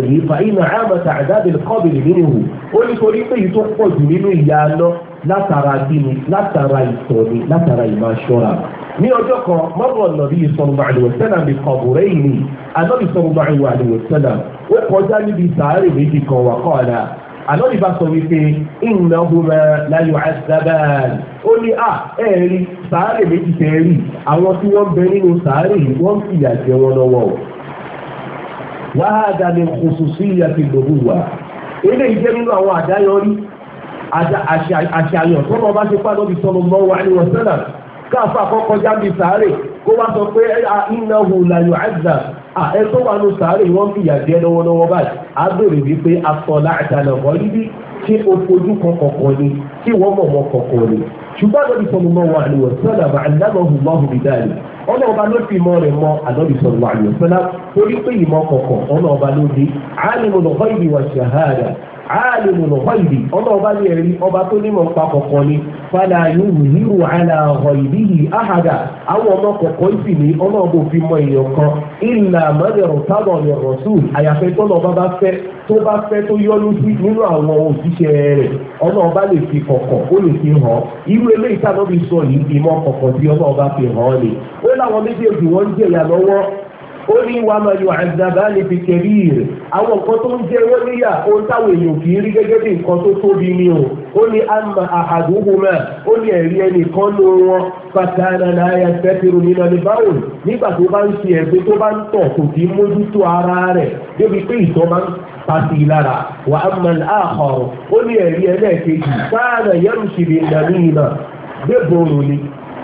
qabri minhu ó ní torí pé èyí tó pọ̀ jù nínú ìyà náà látara kíni látara ìtọ̀ ni látara ìmáa ṣọ́ra. ní ọjọ́ kan mọ́rọ̀ nàbí sallallahu alaihi wasallam bí qabrayni ànábì sallallahu alaihi wasallam ó kọjá níbi sàárè méjì kan wà qala ànábì bá sọ wípé innahuma la yu'azzaban ó ní ẹ̀rí sàárè méjì tẹ́ rí àwọn tí wọ́n bẹ nínú sàárè wọ́n fìyà jẹ wọn lọ́wọ́ wa hadha min khususiyyati an-nubuwwah eléyìí jẹ́ nínú àwọn àdáyọrí àṣàyàn tó lọ bá ṣe pàdé bí sallallahu alaihi wasallam káfà kọ́kọ́ jáde sàárè kó wá sọ pé innahu la yu'azzab ẹ tó wà ní sàárè wọ́n fìyà jẹ lọ́wọ́lọ́wọ́ báyìí á bèrè wípé atọ́lá àtàlẹ̀kọ́ níbi tí o fojú kan kọ̀ọ̀kan ni tí wọ́n mọ̀ mọ́ kọ̀ọ̀kan ni ṣùgbọ́n àdọ́bí sallallahu alaihi wasallam àdámọ̀hù lọ́hù bìdáàlì ọlọ́ọ̀ba ló fi mọ́ rẹ̀ mọ́ àdọ́bí sallallahu alaihi wasallam torí pé ìmọ̀ kọ̀ọ̀kan ọlọ́ọ̀ba ló dé alimul ghaibi wa shahada alimul ghaibi ọlọ́ọ̀ba ní ẹ̀rí ọba tó nímọ̀ pa kọ̀ọ̀kan ni fala yuzhiru ala ghaibihi ahada àwọn ọmọ kọ̀ọ̀kan sì ní ọlọ́ọ̀ba òfin mọ èèyàn kan illa man irtada min rasul àyàfẹ́ tọ́lọ́ọ̀ba bá fẹ́ tó yọ́nú sí nínú àwọn òṣìṣẹ́ rẹ̀ ọlọ́ọ̀ba lè fi kọ̀ọ̀kan ó lè fi hàn irú eléyìí tá lọ́bi sọ yìí ìmọ̀ kọ̀ọ̀kan tí ọlọ́ọ̀ba fi hàn ni ó láwọn méjèèjì wọ́n ń jẹ̀yà lọ́wọ́ ó ní wàá máa yọ àdàbà níbi kabir àwọn nǹkan tó ń jẹ́ wọ́n níyà ohun táwọn èèyàn kì í rí gẹ́gẹ́ bí nǹkan tó tóbi ni o ó ní amma ahaduhuma ó ní ẹ̀rí ẹnìkan ló wọn fatana la yastatiru min al-bawl nígbà tó bá ń ṣe ẹ̀gbẹ́ tó bá ń tọ̀ kò kì í mójútó ara rẹ̀ débi pé ìtọ̀ máa ń pàṣẹ lára wa amma al-akhar ó ní ẹ̀rí ẹlẹ́ẹ̀kejì kana yamshi bin-namima gbẹ́bọ̀rù ni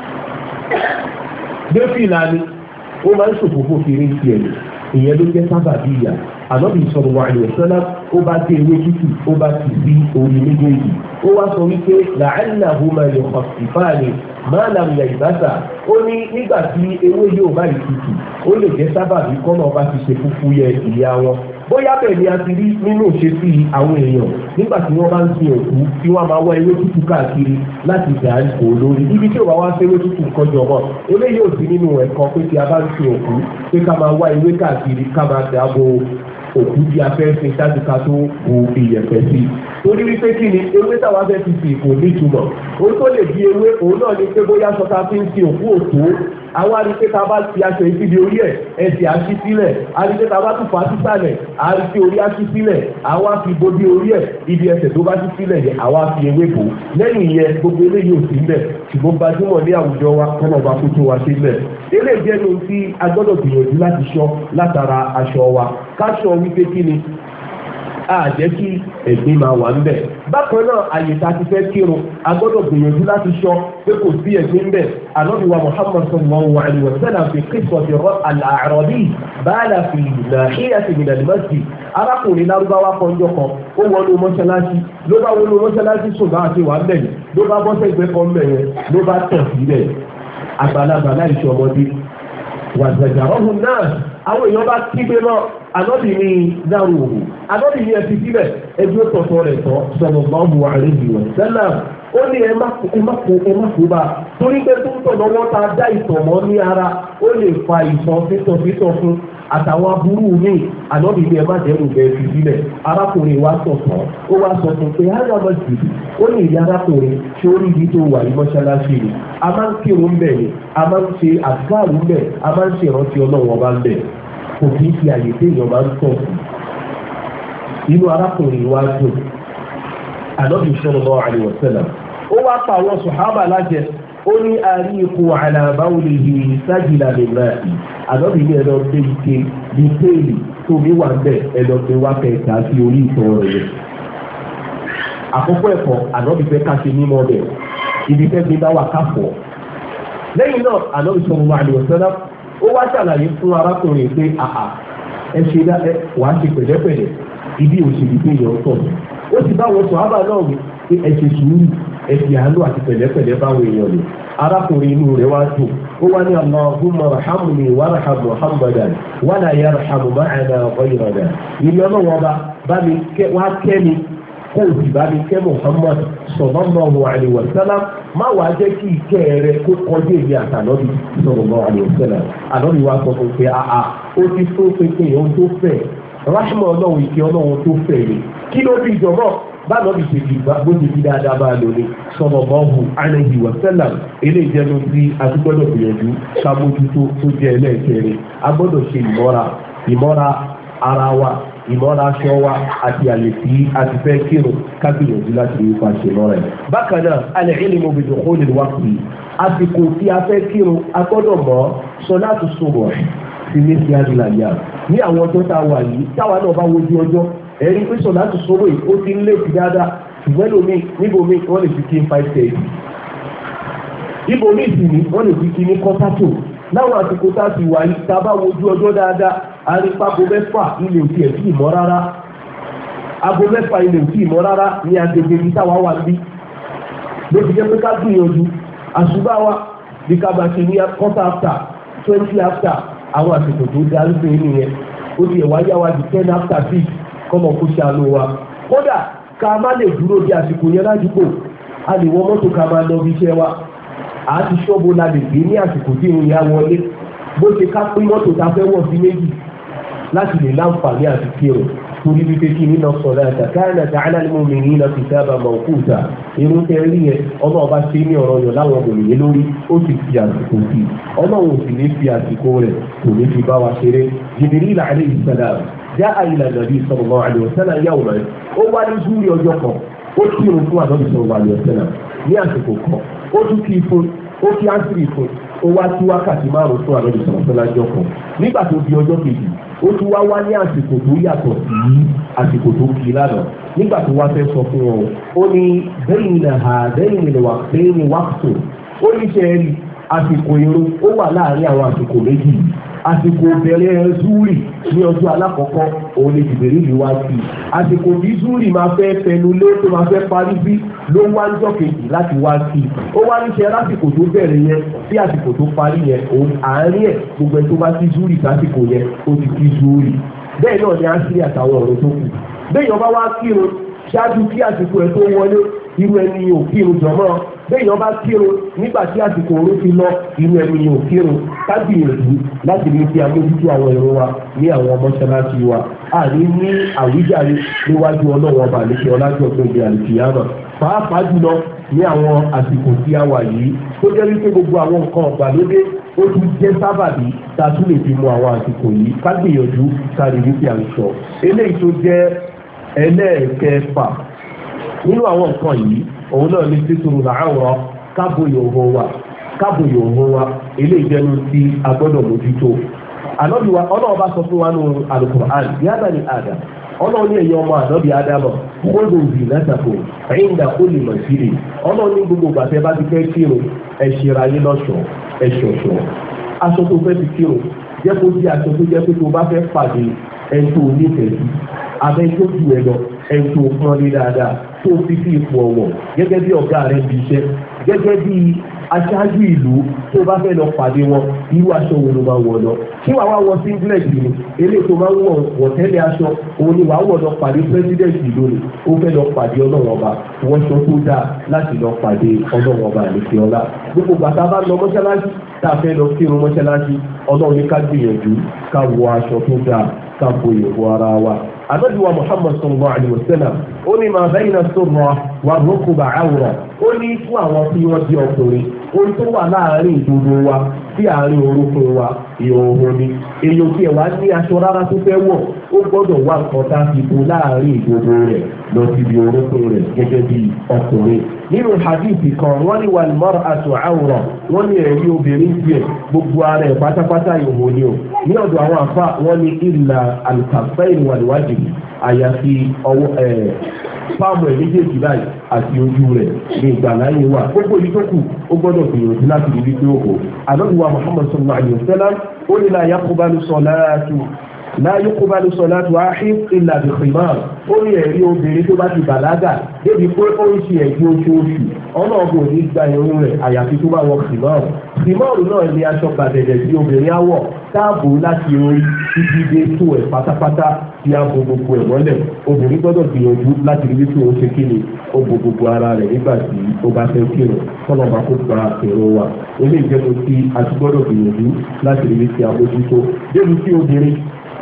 gbẹ́fìlà ni ó máa ń ṣòfófó kiri ti ẹ̀ ìyẹn ló jẹ́ sábàbí ìyà ànábì sallallahu alaihi wasallam ó bá dé ewé tútù ó bá ti sí orí méjèèjì ó wá sọ wípé la'allahuma yukhaffifani ma lam yalbasa ó ní nígbà tí ewé yóò bá rí tútù ó lè jẹ́ sábàbí kọ́nà ọba ti ṣe fúfú yẹ ìyá wọn bóyá bẹ́ẹ̀ ni a ti rí nínú ìṣesí àwọn èèyàn nígbà tí wọ́n bá ń sin òkú tí wọ́n máa wá ewé tútù káàkiri láti dà ipò lórí ibi tí ò bá wá sí ewé tútù kọjọ mọ́ eléyìí ò sí nínú ẹ̀kọ́ pé tí a bá ń sin òkú pé ká máa wá ewé káàkiri ká máa dà bo òkú bí a fẹ́ sin ṣáàjú ká tó bu iyẹ̀pẹ̀ sí i torí wípé kí ni ewé táwa fẹ́ fi fi kò nítumọ̀ òun tó lè di ewé òun náà ni pé bóyá sọta fi ń sin òkú òtó àwa rí pé tá a bá ti aṣọ ìfìdí orí ẹ̀ ẹsẹ̀ àṣì sílẹ̀ a rí pé tá a bá tún fà á sísàlẹ̀ a rí pé orí àṣì sílẹ̀ àwa fi bóbi orí ẹ̀ ibi ẹsẹ̀ tó bá ṣí sílẹ̀ yẹn àwa fi ewé bò lẹ́yìn yẹn gbogbo eléyìí ò sí mbẹ̀ ṣùgbọ́n gbajúmọ̀ ní àwùjọ wa kọ́nà ọba kó tó wa sí mbẹ̀ eléyìí jẹ́ ní ohun tí a gbọ́dọ̀ gbìyànjú láti ṣọ́ látara aṣọ wa káṣọ wípé kí ni àjẹ́ kí ẹ̀gbin máa wà ńbẹ̀. bákan náà àyè tá a ti fẹ́ kírun a gbọ́dọ̀ gbìyànjú láti ṣọ́ pé kò sí ẹ̀gbin ńbẹ̀. ànábì wa Muhammad sallallahu alaihi wa sallam fi qissati al-a'rabi bala fi nahiyati min al-masjid. arákùnrin lárúbáwá kọjọ kan ó wọnú mọ́ṣáláṣí ló bá wọnú mọ́ṣáláṣí ṣùgbọ́n àti wà ńbẹ̀ ló bá bọ́ sẹ́gbẹ́ kan ńbẹ̀ yẹn ló bá tẹ̀ sílẹ̀ àgbàlagbà láìṣe ọmọdé wàzàjàrọ́hùn náà àwọn èèyàn bá kígbe náà ànọ́bì ní dáhùn òhù ànọ́bì ní ẹtì síbẹ̀ ẹbí ó tọ̀tọ̀ rẹ̀ tọ́ sallallahu alaihi wa sallam ó ní ẹ má kó bá torí pé tó ń tọ̀ lọ́wọ́ ta dá ìtọ̀mọ́ ní ara ó lè fa ìtọ̀ fítọ̀ fún àtàwọn aburú mi ànọ́bì ní ẹ má dẹ́rù bẹ́ẹ̀ fi sílẹ̀ arákùnrin wa tọ̀tọ̀ ó wá sọ fún pé hánà mọ̀ jù ó ní ìyá arákùnrin tí ó rí ibi tó wà ní mọ́ṣáláṣí ni a máa ń kírun bẹ̀ ni a máa ń ṣe àdúrà bẹ̀ a máa ń ṣe ìrántí ọlọ́wọ́ bá ń bẹ̀ kò kí ń fi àyè téèyàn máa ń tọ̀ inú arákùnrin wa dùn ànọ́bì sallallahu alaihi wasallam ó wá pa àwọn sùhábà lájẹ ó ní àríkù àlàbáwòlìhì sájìlá lè máa ì ànọ́bì ní ẹ̀rọ gbé ike ní téèlì tó mi wà ń bẹ̀ ẹ̀rọ gbé wá kẹta sí orí ìtọ̀ rẹ̀ àkọ́kọ́ ẹ̀kọ́ ànọ́bì fẹ́ ká ṣe mímọ́ bẹ̀ ibi fẹ́ gbé bá wà káfọ́ lẹ́yìn náà ànọ́bì sallallahu alaihi wasallam ó wá ṣàlàyé fún arákùnrin pé àà ẹ ṣe dá ẹ wàá ṣe pẹ̀lẹ́pẹ̀lẹ́ ibi òṣèlú pé èèyàn tọ̀ ó sì bá wọn sọ ábà náà wí pé ẹ ṣe sùúrù ẹ̀sìn àánú àti pẹ̀lẹ́pẹ̀lẹ́ báwo èèyàn lò. arákùnrin inú rẹ̀ wá dùn ó wá ní Allahumma rahamni warham Muhammadan wala yarham ma'ana ghayrana. ìlú ọlọ́wọ́ bá mi wá kẹ́mi kó o sì bá mi kẹ́ Muhammad sallallahu alaihi wasallam má wàá jẹ́ kí ìkẹ́ rẹ kó kọjú èmi àtànọ́bì sallallahu alaihi wasallam. ànọ́bì wa sọ fún pé ó ti tó pépé ohun tó fẹ́ ráṣímọ̀ ọlọ́run ìkẹ́ ọlọ́run tó fẹ́ ni kí ló bí ìjọba báwo bí ṣe fi bó ṣe fi dáadáa bá a lò ní sallallahu alaihi wasallam. eléyìí jẹ́nu tí a ti gbọ́dọ̀ gbìyànjú ká mójútó tó jẹ́ ẹlẹ́ẹ̀kẹrin. a gbọ́dọ̀ ṣe ìmọ́ra ara wa, ìmọ́ra aṣọ wa àti àlè tí a ti fẹ́ kírun ká gbìyànjú láti rí ipa ṣe lọ́rẹ̀. bákan náà al-ilmu bi dukhulil waqti, àsìkò tí a fẹ́ kírun a gbọ́dọ̀ mọ̀ salatu subh sí méjì adìlàyà ní àwọn ọjọ́ tá a wà yìí táwa náà bá wojú ọjọ́ ẹ̀rí pé salatu subh ó ti ń lé sí dáadáa ṣùgbọ́n lómi níbomi wọ́n lè fi kí n 5:30 ibomi sì ni wọ́n lè fi kí ní kọ́tàtò. láwọn àsìkò tá a ti wà yìí tá a bá wojú ọjọ́ dáadáa arípago mẹ́fà ilé òkè ẹ̀ tí ì mọ́ rárá, ago mẹ́fà ilé òkè ì mọ́ rárá ní agbègbè ibi táwa wà níbí. ló fi jẹ́ pé ká gbìyànjú àṣùbà wa bí ká bá ṣe ní 20 àwọn àsìkò tó darí pé nìyẹn ó di ẹ̀wá yá wa di 10 kọ́mọ kó ṣàánú wa. kódà ká má lè dúró di àsìkò yẹn ládùúgbò a lè wọ mọ́tò ká máa lọ bí iṣẹ́ wa àti ṣọ́bù la lè gbé ní àsìkò tí ìrìn ya wọlé bó ṣe ká pín mọ́tò ta fẹ́ wọ̀ sí méjì láti lè láǹfààní àti kírun torí wípé kí nínú sọ̀rọ̀ àtàkàrà ta'ala al-mu'minina kitaban mawquta. irun tẹ rí yẹn ọlọ́run bá ṣe ní ọ̀rọ̀ yàn láwọn òmìnir lórí ó sì fi àsìkò sí i ọlọ́run ò sì ní fi àsìkò rẹ̀ kò ní fi bá wa ṣeré. Jibril alayhi salam ja'a ila nabi sallallahu alaihi wasallam yawman ó wá ní zúrí ọjọ́ kan ó kírun fún ànábì sallallahu alaihi wasallam ní àsìkò kan ó tún kí fún ó kí ánsìrì fún ó wá sí wákàtí 5 fún ànábì sallallahu alaihi wasallam kan. nígbà tó di ọjọ́ kejì ó tún wá ní àsìkò tó yàtọ̀ sí àsìkò tó kí lánàá. nígbà tó wá fẹ́ sọ fún wọn ó ní bayna hadayni al-waqtayni waqtu, ó ní ṣe rí àsìkò irun ó wà láàrin àwọn àsìkò méjì. àsìkò bẹ̀rẹ̀ zúrì ní ọjọ́ alákọ̀ọ́kọ́ òun ni jìbìrì lè wá sí. àsìkò tí zúrì máa fẹ́ fẹnu lé tó máa fẹ́ parí sí ló wá níjọ́ kejì láti wá sí. ó wá níṣẹ́ lásìkò tó bẹ̀rẹ̀ yẹn sí àsìkò tó parí yẹn òun àárín ẹ̀ gbogbo ẹ̀ tó bá sí zúrì sásìkò yẹn ó ti kí zúrì. bẹ́ẹ̀ náà ni a ń ṣe àtàwọn ọ̀rọ̀ tó kù. bẹ́ẹ̀ yọba wá kírun ṣáájú kí àsìkò ẹ̀ tó wọlé irú ẹni ò kírun jọmọ́. béèyàn bá kírun nígbà tí àsìkò òru ti lọ irú ẹni ò kírun. ká gbìyànjú láti rí fi amójútó àwọn èrò wa ní àwọn mọ́ṣáláṣí wa àní ní àwíjàre níwájú ọlọ́wọ́ ọba àlejò ọlájọ́ tó di àlùkìyámà pàápàá jùlọ ní àwọn àsìkò tí a wà yìí tó jẹ́ wípé gbogbo àwọn nǹkan ọ̀gbàlódé ó tún jẹ́ sábàbí tá a tún lè fi mú àwọn àsìkò yìí ká gbìyànjú ká rí wípé à ń sọ eléyìí tó jẹ́ ẹlẹ́ẹ̀kẹfà nínú àwọn nǹkan yìí òun náà ní títúrú làárọ̀ kábòyò òhun wa eléyìí jẹ́nu tí a gbọ́dọ̀ mójútó. ànábì wa ọlọ́run bá sọ fún wa nínú Al-Qur'an ya bani Adam ọlọ́run ní ẹ̀yọ́ ọmọ ànábì Ádámọ̀ kódò òbí látàkó ẹ̀yìndà ó lè mọ̀ sílẹ̀ ọlọ́run ní gbogbo gbàtẹ́ bá ti fẹ́ kírun ẹ̀ṣẹ̀ra yín lọ́ṣọ̀ọ́ ẹ̀ṣọ̀ṣọ̀ aṣọ tó fẹ́ ti kírun jẹ́ kó jẹ́ aṣọ tó jẹ́ pé tó bá fẹ́ pàdé ẹni tó nífẹ̀ẹ́ sí abẹ́ tó ju ẹ lọ ẹni tó pọ́n ní dáadáa tó fi sí ipò ọ̀wọ̀ gẹ́gẹ́ bí ọ̀gá rẹ̀ bí iṣẹ́ gẹ́gẹ́ bí aṣáájú ìlú tó bá fẹ́ lọ pàdé wọn irú aṣọ wo ló máa wọ̀ lọ kí wàá wá wọ singlet ni eléyìí tó máa ń wọ̀ tẹ́lẹ̀ aṣọ òun ni wàá wọ̀ lọ pàdé president ìlú ni ó fẹ́ lọ pàdé ọlọ́wọ́n ọba wọṣọ tó dáa láti lọ pàdé ọlọ́wọ́n ọba àlèkè ọlá gbogbo bàtà bá lọ mọ́ṣáláṣí tá a fẹ́ lọ kírun mọ́ṣáláṣí ọlọ́run ní ká gbìyànjú ká wọ aṣọ tó dáa ká bo ìwọ ara wa. Ànábì wa Muhammad sallallahu alaihi wasallam ó ní ma bayna as-surra wa ar-rukba awra ó ní fún àwọn tí wọ́n di ọkùnrin ohun tó wà láàárín ìdodo wa sí àárín orúnkún wa ìhòòhò ni èèyàn tí ẹ̀ wá ní aṣọ rárá tó fẹ́ wọ̀ ó gbọ́dọ̀ wá nǹkan tá a fi bo láàárín ìdodo rẹ̀ lọ síbi orúnkún rẹ̀ gẹ́gẹ́ bí ọkùnrin. nínú hadithi kan wọ́n ní wal mar'atu awra wọ́n ní ẹ̀rí obìnrin tiẹ̀ gbogbo ara ẹ̀ pátápátá ìhòòhò ni o ní ọ̀dọ̀ àwọn àfa wọ́n ní illa al-kaffayn wal-wajh àyàfi ọwọ́ fáàmù ẹ̀ méjèèjì báyìí àti ojú rẹ̀ ní ìgbàláyé wà gbogbo yìí tó kù ó gbọ́dọ̀ gbìyànjú láti rí wípé ó kò. Ànábì wa Muhammad sallallahu alaihi wasallam ó ní la yaqbalu salatu la yuqbalu salatu ahid illa bi khimar ó ní ẹ̀rí obìnrin tó bá ti bàlágà débi pé ó ń ṣe ẹ̀gbẹ́ oṣooṣù ọlọ́ọ̀bù ò ní gba irun rẹ̀ àyàfi tó bá wọ khimar khimar náà ní aṣọ gbàdẹ̀dẹ̀ tí obìnrin á wọ̀ táàbù láti orí títí dé tó ẹ̀ pátápátá tí a bo gbogbo ẹ̀ mọ́lẹ̀ obìnrin gbọ́dọ̀ gbìyànjú láti rí wípé ó ṣe kíni ó bo gbogbo ara rẹ̀ nígbà tí ó bá fẹ́ kírun kọ́nà bá kó gba èrò wa ilé ìjẹun tí a ti gbọ́dọ̀ gbìyànjú láti rí wípé àbójútó débi tí obìnrin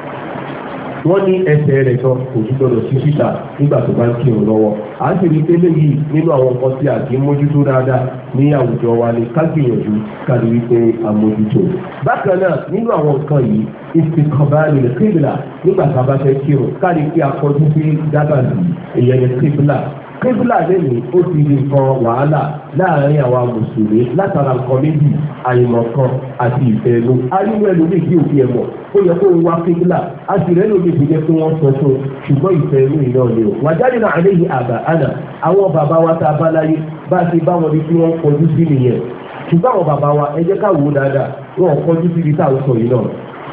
wọ́n ní ẹsẹ̀ rẹ̀ kan kò tún gbọdọ̀ sí síta nígbà tó bá ń kírun lọ́wọ́ à ń sì rí pé léyìí nínú àwọn nǹkan tí a kì í mójútó dáadáa ní àwùjọ wa ni ká gbìyànjú ká rí wípé a mójútó. bákan náà nínú àwọn nǹkan yìí istiqbal al-qibla nígbà tá a bá fẹ́ kírun ká rí pé a kọjú sí dábàá ìyẹn ní kíbùlà lẹ́yìn ó ti di nǹkan wàhálà láàrin àwa mùsùlùmí látara nǹkan méjì àìmọ̀kan àti ìfẹ́ ẹnu. ayélujára ẹlòmíì kí òfin ẹ̀ mọ̀ ó yẹ kó wá kíbùlà a sì rẹ́ lómi ìpínlẹ̀ tí wọ́n sọ fún un ṣùgbọ́n ìfẹ́ ẹnu ìná ni o. wàjáde náà àléyìn àbá àná àwọn bàbá wa tá a bá láyé bá a ti bá wọn ní kí wọ́n kọjú sí nìyẹn ṣùgbọ́n àwọn bàbá wa ẹ jẹ́ ká wò ó dáadáa wọn kọjú sí ibi táwọn sọ yìí náà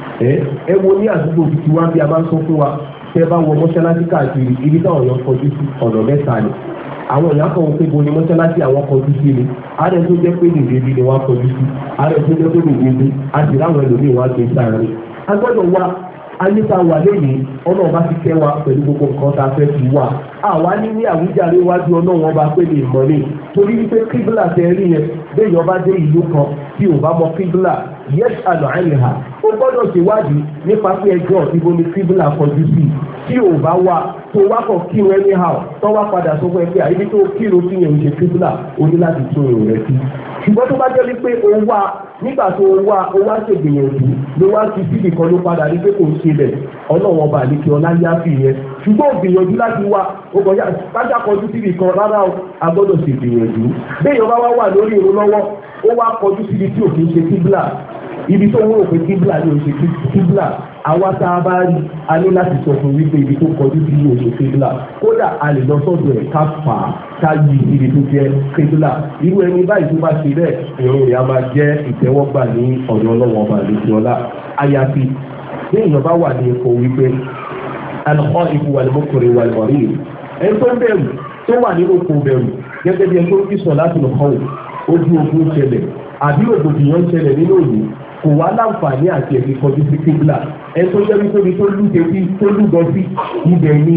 ẹ wo ní àdúgbò tí wọ́n bí a máa ń sọ fún wa tẹ́ bá wọ mọ́ṣáláṣí káàkiri ibi táwọn èèyàn kọjú sí ọ̀nà mẹ́ta ni àwọn èèyàn kan wọ́n pé bo ni mọ́ṣáláṣí àwọn kọjú sí ni ààrẹ tó jẹ́ pé nìgbèbí ni wọ́n kọjú sí ààrẹ tó jẹ́ pé nìgbèbí àti láwọn ẹlòmíì wọ́n á gbé sáré a gbọ́dọ̀ wá ayéta wà lẹ́yìn ọlọ́run bá ti kẹ́ wa pẹ̀lú gbogbo nǹkan tá a fẹ́ fi wà àwa ní àwùjáre wájú ọlọ́run ọba pé lè mọ̀ ní torí wípé kíbla tẹ rí yẹn bẹ́ẹ̀ yọba dé ìlú kan tí ò bá mọ kíbla yẹ́s àlọ́ àyèhà ó gbọ́dọ̀ ṣèwádìí nípa pé ẹjọ́ ibo ni kíbla kọjú sí tí ò bá wà tó wá kàn kírun anyhow tó wá padà sọ fún ẹ pé àyíbí tó kírun sí yẹn ò ṣe kíbla ó ní láti tún èrò rẹ sí ṣùgbọ́n tó bá jẹ́ wípé ó wá nígbà tó wá ṣègbìyànjú ló wá ti síbì kan ló padà rí pé kò ń ṣe bẹ̀ ọlọ́wọ́n ọba àlekè ọlá yá fi yẹn ṣùgbọ́n ògbìyànjú láti wá ó kọjá kájà kọjú síbì kan rárá a gbọ́dọ̀ ṣègbìyànjú bẹ́ẹ̀ ọba wá wà lórí ìrun lọ́wọ́ ó wá kọjú síbi tí òfin ṣe kíbla ibi tó wúrò pé kíbla ni òṣè kíbla àwa tá a bá rí a ní láti sọ fún wípé ibi tó kọjú sí òṣè kíbla kódà a lè lọ sọ́dọ̀ ẹ̀ ká fà á ká yí ibi tó jẹ́ kíbla irú ẹni báyìí tó bá ṣe bẹ́ẹ̀ ìrun rẹ̀ a máa jẹ́ ìtẹ́wọ́gbà ní ọ̀dọ̀ ọlọ́wọ́ ọba àlejò ọlá àyàfi bí èèyàn bá wà ní ipò wípé alùpùpù ìfú wà ní mọ́kùnrin wà ní ọ̀rí ẹni tó ń bẹ̀rù tó wà nínú oko bẹ̀rù gẹ́gẹ́ bí ẹni tó ń fi sọ láti lọ kọ́ ojú ogun ṣẹlẹ̀ àbí ògbòdìyàn ṣẹlẹ̀ nínú òní kò wá láǹfààní àti ẹ̀mí kọjú sí kíbla ẹ tó jẹ́ wípé ní tó lúgọ sí ibẹ̀ ní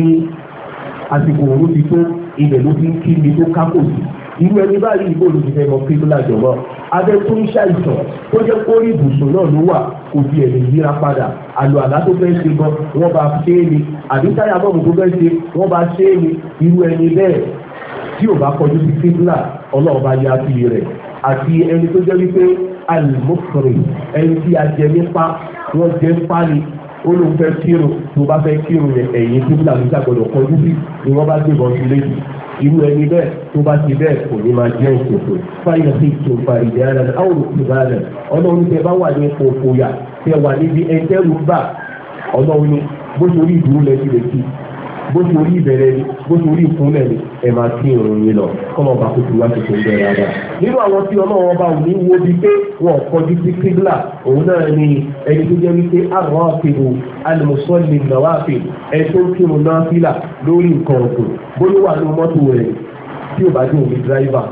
àsìkò òun ti tó ibẹ̀ ló fi ń kí ni tó kákò sí irú ẹni báyìí ìbò ló ti fẹ́ mọ kíbla jọ̀mọ́ abẹ́ tó ń ṣàìsàn tó jẹ́ kórí ibùsùn náà ló wà kò fi ẹ̀mí yíra padà àlọ́ àlá tó fẹ́ ṣe gan wọ́n bá ṣe é ni àbí táyà mọ́mù tó fẹ́ ṣe wọ́n bá ṣe é ni irú ẹni bẹ́ẹ̀ tí ò bá kọjú sí kíbla ọlọ́ọ̀bá yá sí rẹ̀ àti ẹni tó jẹ́ wípé alimokiri ẹni tí a jẹ nípa wọ́n jẹ́ pálí olóhùn fẹ́ kírun tó bá fẹ́ kírun yẹn ẹ̀yìn kíbla ló ṣàgbọ́dọ̀ kọjú sí ni wọ́n bá gbé bọ́ọ̀sì lẹ́yìn irú ẹni bẹ́ẹ̀ tó bá ti bẹ́ẹ̀ kò ní máa jẹ́ ìkòkò fáyọ̀ sí ìtòfà ìdáyàlá àwòrán ìbáraẹ̀ ọlọ́run tẹ bá wà ní òfòyà tẹ wà níbi ẹ̀ńtẹ́rù bá ọlọ́run ní bó ṣe orí ìdúró lẹ́sí bó ṣe orí ìbẹ̀rẹ̀ ni bó ṣe orí ìfúnlẹ̀ ni ẹ máa kí irun yín lọ kọ́mọ bá kókò wá tuntun bẹ̀rẹ̀ ara. nínú àwọn tí ọlọ́run ọba ò ní wo bíi pé wọ́n kọjú sí kíbla òun náà ni ẹni tó jẹ́ wípé àwọn àfihàn alùmùsọ́lì nàwáàfin ẹni tó ń kírun náà fílà lórí nǹkan ọ̀gbìn bóyá wà ní mọ́tò rẹ̀ tí ò bá dé òní dráìvà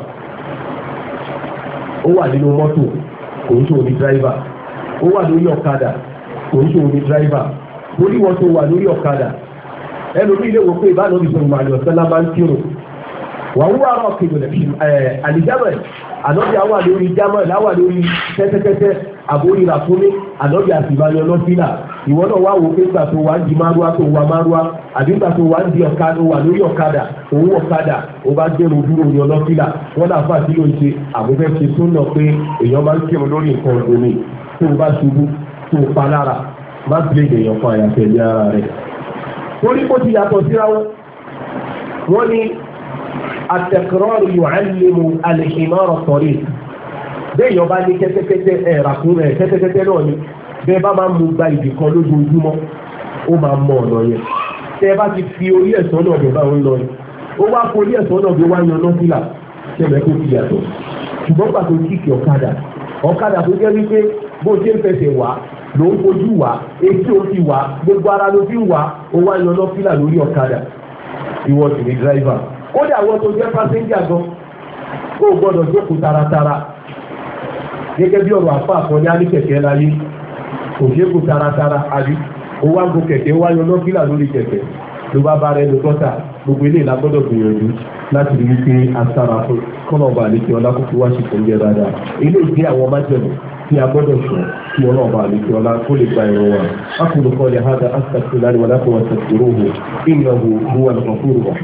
ó wà nínú mọ́tò kò ń ṣe òní dráìvà ó wà lórí ọ̀kadà kò ń ṣe òní dráìvà lórí wọn tó wà lórí ọ̀kadà ẹlòmí ilé wo pé ìbáná òbí sọ̀rọ̀ màálù ọ̀sán lá máa ń kírun wà ń wá ọ̀rọ̀ kìlọ̀ àlìjámẹ̀ ànọ́bí àwà lórí jámẹ̀ láwà lórí tẹ́tẹ́tẹ́tẹ́ àbórí ràfúnmi ànọ́bí àtìmáyọ lọ́fílà ìwọ náà wá wo pé gbà tó wà ń di márúwá tó wà márúwá àbí gbà tó wà ń di ọ̀kadà wà lórí ọ̀kadà òun ọ̀kadà ó bá gbé wọn dúró ní ọlọ́fílà wọn náà fà sí ló ń ṣe àbúfẹ́ ṣe tó nà pé èèyàn máa ń kírun lórí nǹkan omi tó bá ṣubú tó pa lára má gbé èèyàn fún àyàfẹ́ ní ara rẹ̀ torí kó ti yàtọ̀ síra wọ́n ní àtẹ̀kọ́rọ́rù yu'allimu al-himara at-tariq bẹ́ẹ̀ yọba ní kẹ́tẹ́kẹ́tẹ́ ẹ̀ràkúnrẹ̀ kẹ́tẹ́kẹ́tẹ́ náà ni bẹ́ẹ̀ bá máa ń mú gba ìdì kan lójoojúmọ́ ó máa mọ ọ̀nà yẹn tẹ́ bá ti fi orí ẹ̀sán náà bẹ̀ bá ń lọ ó wá forí ẹ̀sán náà bí wá yan nọ́fìlà ṣẹlẹ̀ kó ti yàtọ̀ ṣùgbọ́n pàtó kíkì ọ̀kadà tó jẹ́ wípé bó ṣe ń fẹsẹ̀ wá ló ń fojú wá etí ó fi wá gbogbo ara ló fi wá ó wá yan lọ́fílà lórí ọ̀kadà ìwọ sì ní dírẹ́fà kódà àwọn tó jẹ́ pásẹ́ńjà gan kó o gbọ́dọ̀ jókòó taratara gẹ́gẹ́ bí ọ̀rọ̀ àfa àkànní á ní kẹ̀kẹ́ láyé kò ṣe é kó taratara àbí ó wá ń go kẹ̀kẹ́ wá yan lọ́fílà lórí kẹ̀kẹ́ ló bá bá rẹ lọ gọ́tà gbogbo eléyìí la gbọ́dọ̀ gbìyànjú láti rí wípé asára fún kọ́nà ọba àlejò ọlá kó fi wá sí ìpínlẹ̀ dáadáa eléyìí jẹ́ àwọn májẹ̀mú tí a gbọ́dọ̀ sọ kí ọlọ́ọ̀bà àlejò ọlá kó lè gba ìrọ̀ wa akulu qawli hadha astaghfirullahi wa lakum wastaghfiruhu innahu huwal ghafurur rahim.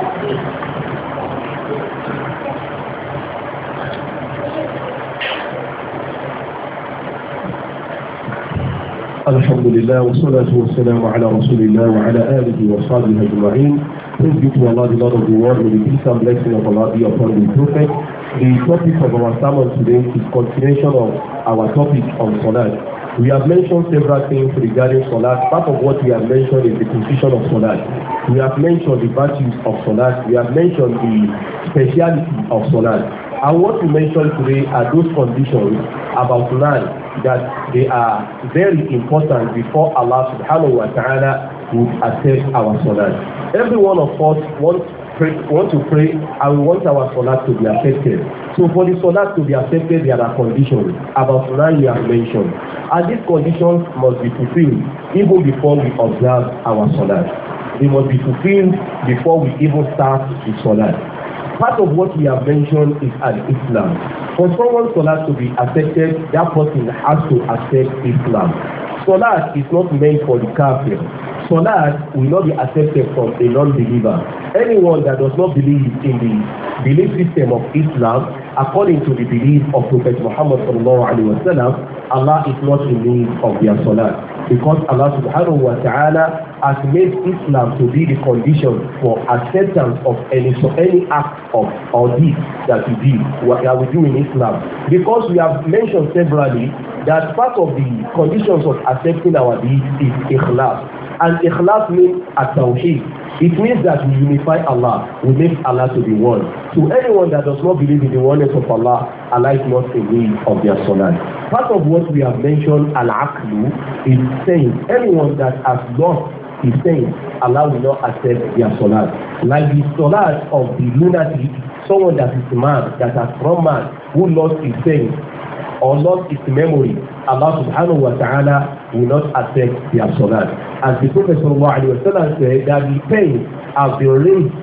الحمد لله والصلاة والسلام على رسول الله وعلى آله وصحبه أجمعين. Praise be to Allah, the Lord of the world, with the peace and blessing of Allah be upon the Prophet. The topic of our sermon today is continuation of our topic on Salat. We have mentioned several things regarding Salat. Part of what we have mentioned is the position of Salat. We have mentioned the virtues of Salat. We have mentioned the speciality of Salat. And what we mentioned today are those conditions about Salat that they are very important before Allah subhanahu wa ta'ala would accept our salat. Every one of us want to pray and we want our salat to be accepted. So for the salat to be accepted, there are conditions about salat we have mentioned. And these conditions must be fulfilled even before we observe our salat. They must be fulfilled before we even start the salat. Part of what we have mentioned is al-Islam. For someone's salat to be accepted, that person has to accept Islam. Salat is not meant for the kafir. Salat will not be accepted from a non-believer. Anyone that does not believe in the belief system of Islam, according to the belief of Prophet Muhammad sallallahu alaihi wasallam, Allah is not in need of their salat. Because Allah subhanahu wa ta'ala has made Islam to be the condition for acceptance of any act of or deed that we do, that we do in Islam. Because we have mentioned severally that part of the conditions of accepting our deeds is ikhlas. And ikhlas means at-tawheed. It means that we unify Allah, we make Allah to be one. So anyone that does not believe in the oneness of Allah, Allah is not in need of their salat. Part of what we have mentioned, al-aqlu, is saying anyone that has lost his sense, Allah will not accept their salat. Like the salat of the lunatic, someone that is mad, that has run mad, who lost his sense or lost his memory, Allah subhanahu wa ta'ala will not accept their salat. As the Prophet sallallahu alaihi wasallam said, that the pain has been raised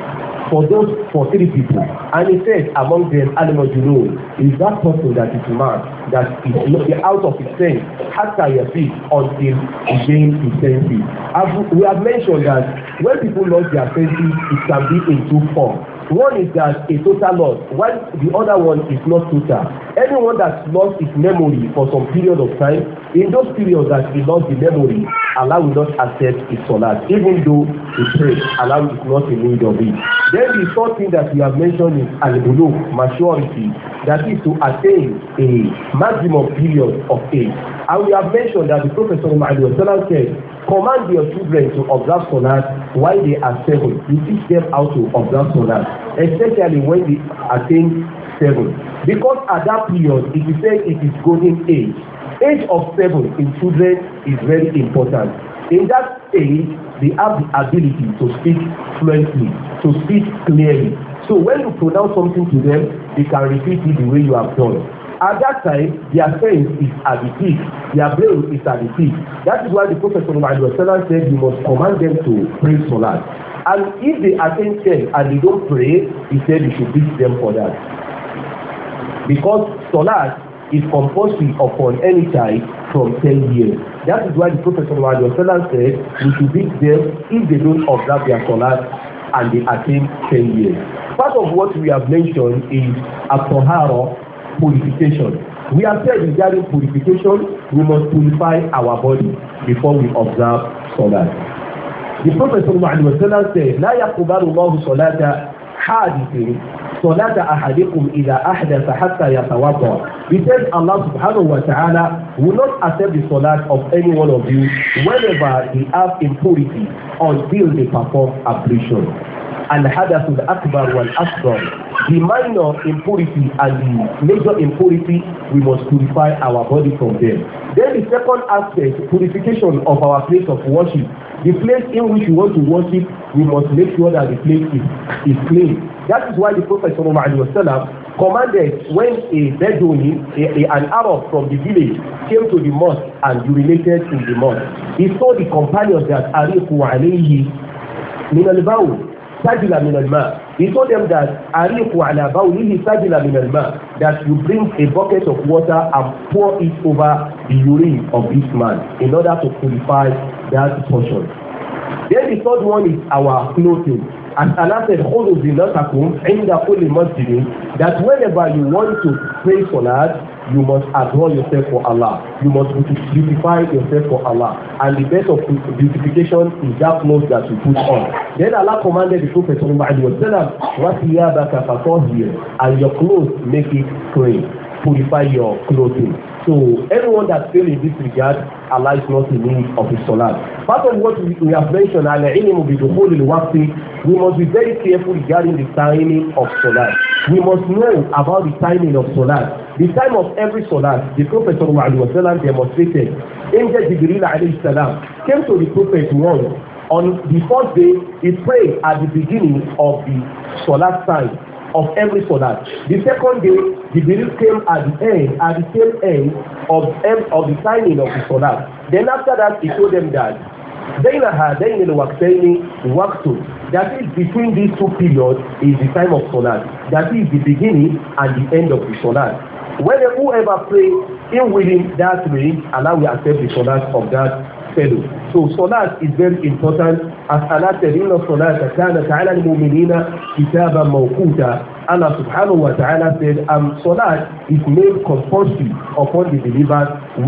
for three people, and he said among them al-majnun is that person that is mad, that is out of his sense, hatta yafik, until he gains his senses. As we have mentioned that when people lose their senses, it can be in two forms. One is that a total loss, while the other one is not total. Anyone that lost his memory for some period of time, in those periods that he lost the memory, Allah will not accept his salat. Even though he prays, Allah is not in need of it. Then the third thing that we have mentioned is al-bulugh, maturity, that is to attain a maximum period of age. And we have mentioned that the Prophet sallallahu alaihi wasallam said, command your children to observe salat while they are 7. You teach them how to observe salat, especially when they attain 7. Because at that period, it is said it is golden age. Age of 7 in children is very important. In that age, they have the ability to speak fluently, to speak clearly. So when you pronounce something to them, they can repeat it the way you have done. At that time, their sense is at the peak, their brain is at the peak. That is why the Prophet sallallahu alaihi wasallam said you must command them to pray salat. And if they attain 10 and they don't pray, he said you should beat them for that. Because salat is compulsory upon any child from 10 years. That is why the Prophet sallallahu alaihi wasallam said we should beat them if they don't observe their salat and they attain 10 years. Part of what we have mentioned is at-tahara, purification. We have said regarding purification, we must purify our body before we observe salat. The Prophet sallallahu alaihi wasallam said, "La yaqbalu Allahu salata hadithin salata ahadikum idha ahdatha hatta yatawadda." He said Allah subhanahu wa ta'ala will not accept the salat of any one of you whenever they have impurity until they perform ablution. al-hadath al-akbar wal-asghar, the minor impurity and the major impurity, we must purify our body from them. Then the second aspect, purification of our place of worship. The place in which we want to worship, we must make sure that the place is clean. That is why the Prophet sallallahu alaihi wasallam commanded when a Bedouin, an Arab from the village, came to the mosque and urinated in the mosque. He told the companions that ariqu alayhi min al-bawl sajila min al-ma. He told them that ariqu ala bawlihi sajila min al-ma, that you bring a bucket of water and pour it over the urine of this man in order to purify that portion. Then the third one is our clothing. And Allah said, "Khudhu zinatakum inda kulli masjidin," that whenever you want to pray salat, you must adore yourself for Allah. You must beautify yourself for Allah. And the best of beautification is that clothes that you put on. Then Allah commanded the Prophet sallallahu alaihi wasallam, "Wasiyabaka fatahhir," and your clothes make it clean. Purify your clothing. So everyone that fail in this regard, Allah is not in need of his salat. Part of what we have mentioned, al-ilmu bidukhul al-waqti, we must be very careful regarding the timing of salat. We must know about the timing of salat. The time of every salat, the Prophet sallallahu alaihi wasallam demonstrated. Angel Jibril alayhi salam came to the Prophet once. On the first day, he prayed at the beginning of the salat time of every salat. The second day, Jibril came at the same end of the timing of the salat. Then after that, he told them that بين هذين الوقتين وقت, that is between these two periods is the time of salat. That is the beginning and the end of the salat. Whoever prays in within that range, Allah will accept the salat of that fellow. So salat is very important. As Allah said, "Inna salata kanat 'ala al-mu'minina kitaban mawquta." Allah subhanahu wa ta'ala said, salat is made compulsory upon the believers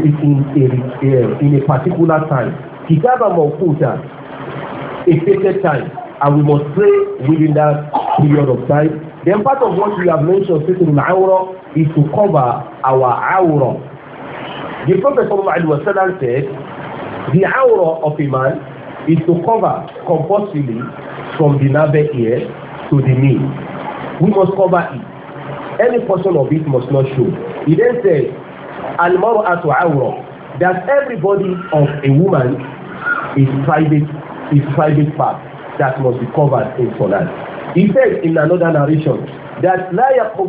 in a particular time. Kitaban mawquta, a stated time, and we must pray within that period of time. Then part of what we have mentioned, sitting al-awra, is to cover our awra. The Prophet sallallahu alaihi wasallam said, the awra of a man is to cover compulsorily from the navel ear to the knee. We must cover it. Any portion of it must not show. He then said, al-mar'atu awra, that everybody of a woman is private part that must be covered in salat. He said in another narration that la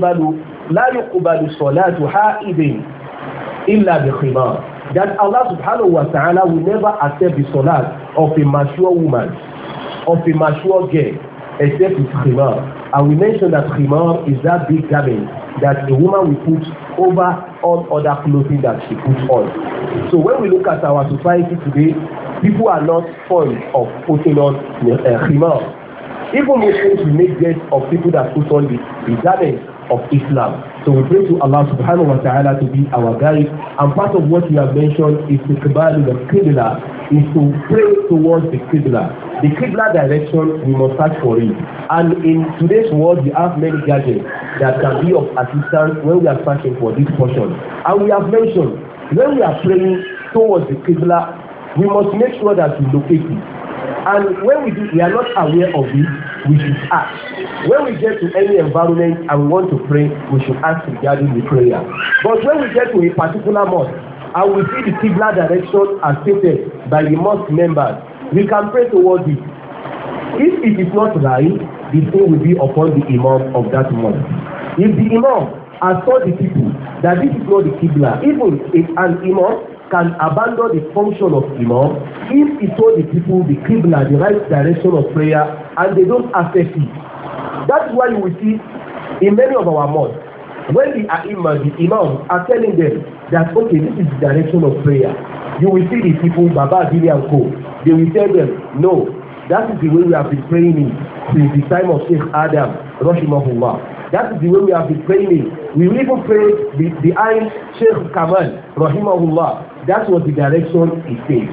yuqbalu salatu ha'idin illa bi khimar, that Allah subhanahu wa ta'ala will never accept the salat of a mature woman, of a mature girl, except with khimar. And we mentioned that khimar is that big garment that a woman will put over all other clothing that she puts on. So when we look at our society today, people are not fond of putting on khimar. Even Muslims will make jest of people that put on the garment of Islam. So we pray to Allah subhanahu wa ta'ala to be our guide. And part of what we have mentioned is the Qibla, is to pray towards the Qibla. The Qibla direction, we must search for it. And in today's world, we have many gadgets that can be of assistance when we are searching for this portion. And we have mentioned, when we are praying towards the Qibla, we must make sure that we locate it. And when we are not aware of it, we should ask. When we get to any environment and we want to pray, we should ask regarding the prayer. But when we get to a particular mosque and we see the Qibla direction as stated by the mosque members, we can pray towards it. If it is not right, the thing will be upon the imam of that mosque. If the imam has told the people that this is not the Qibla, even if an imam can abandon the function of imam, if he told the people the Qibla, the right direction of prayer, and they don't accept it. That's why you will see in many of our mosques, when the imams are telling them that, okay, this is the direction of prayer, you will see the people, Baba, Dili and Co. They will tell them, no, that is the way we have been praying in since the time of Sheikh Adam, Rahimahullah. That is the way we have been praying in. We will even pray behind Sheikh Kamal, Rahimahullah. That was the direction he said.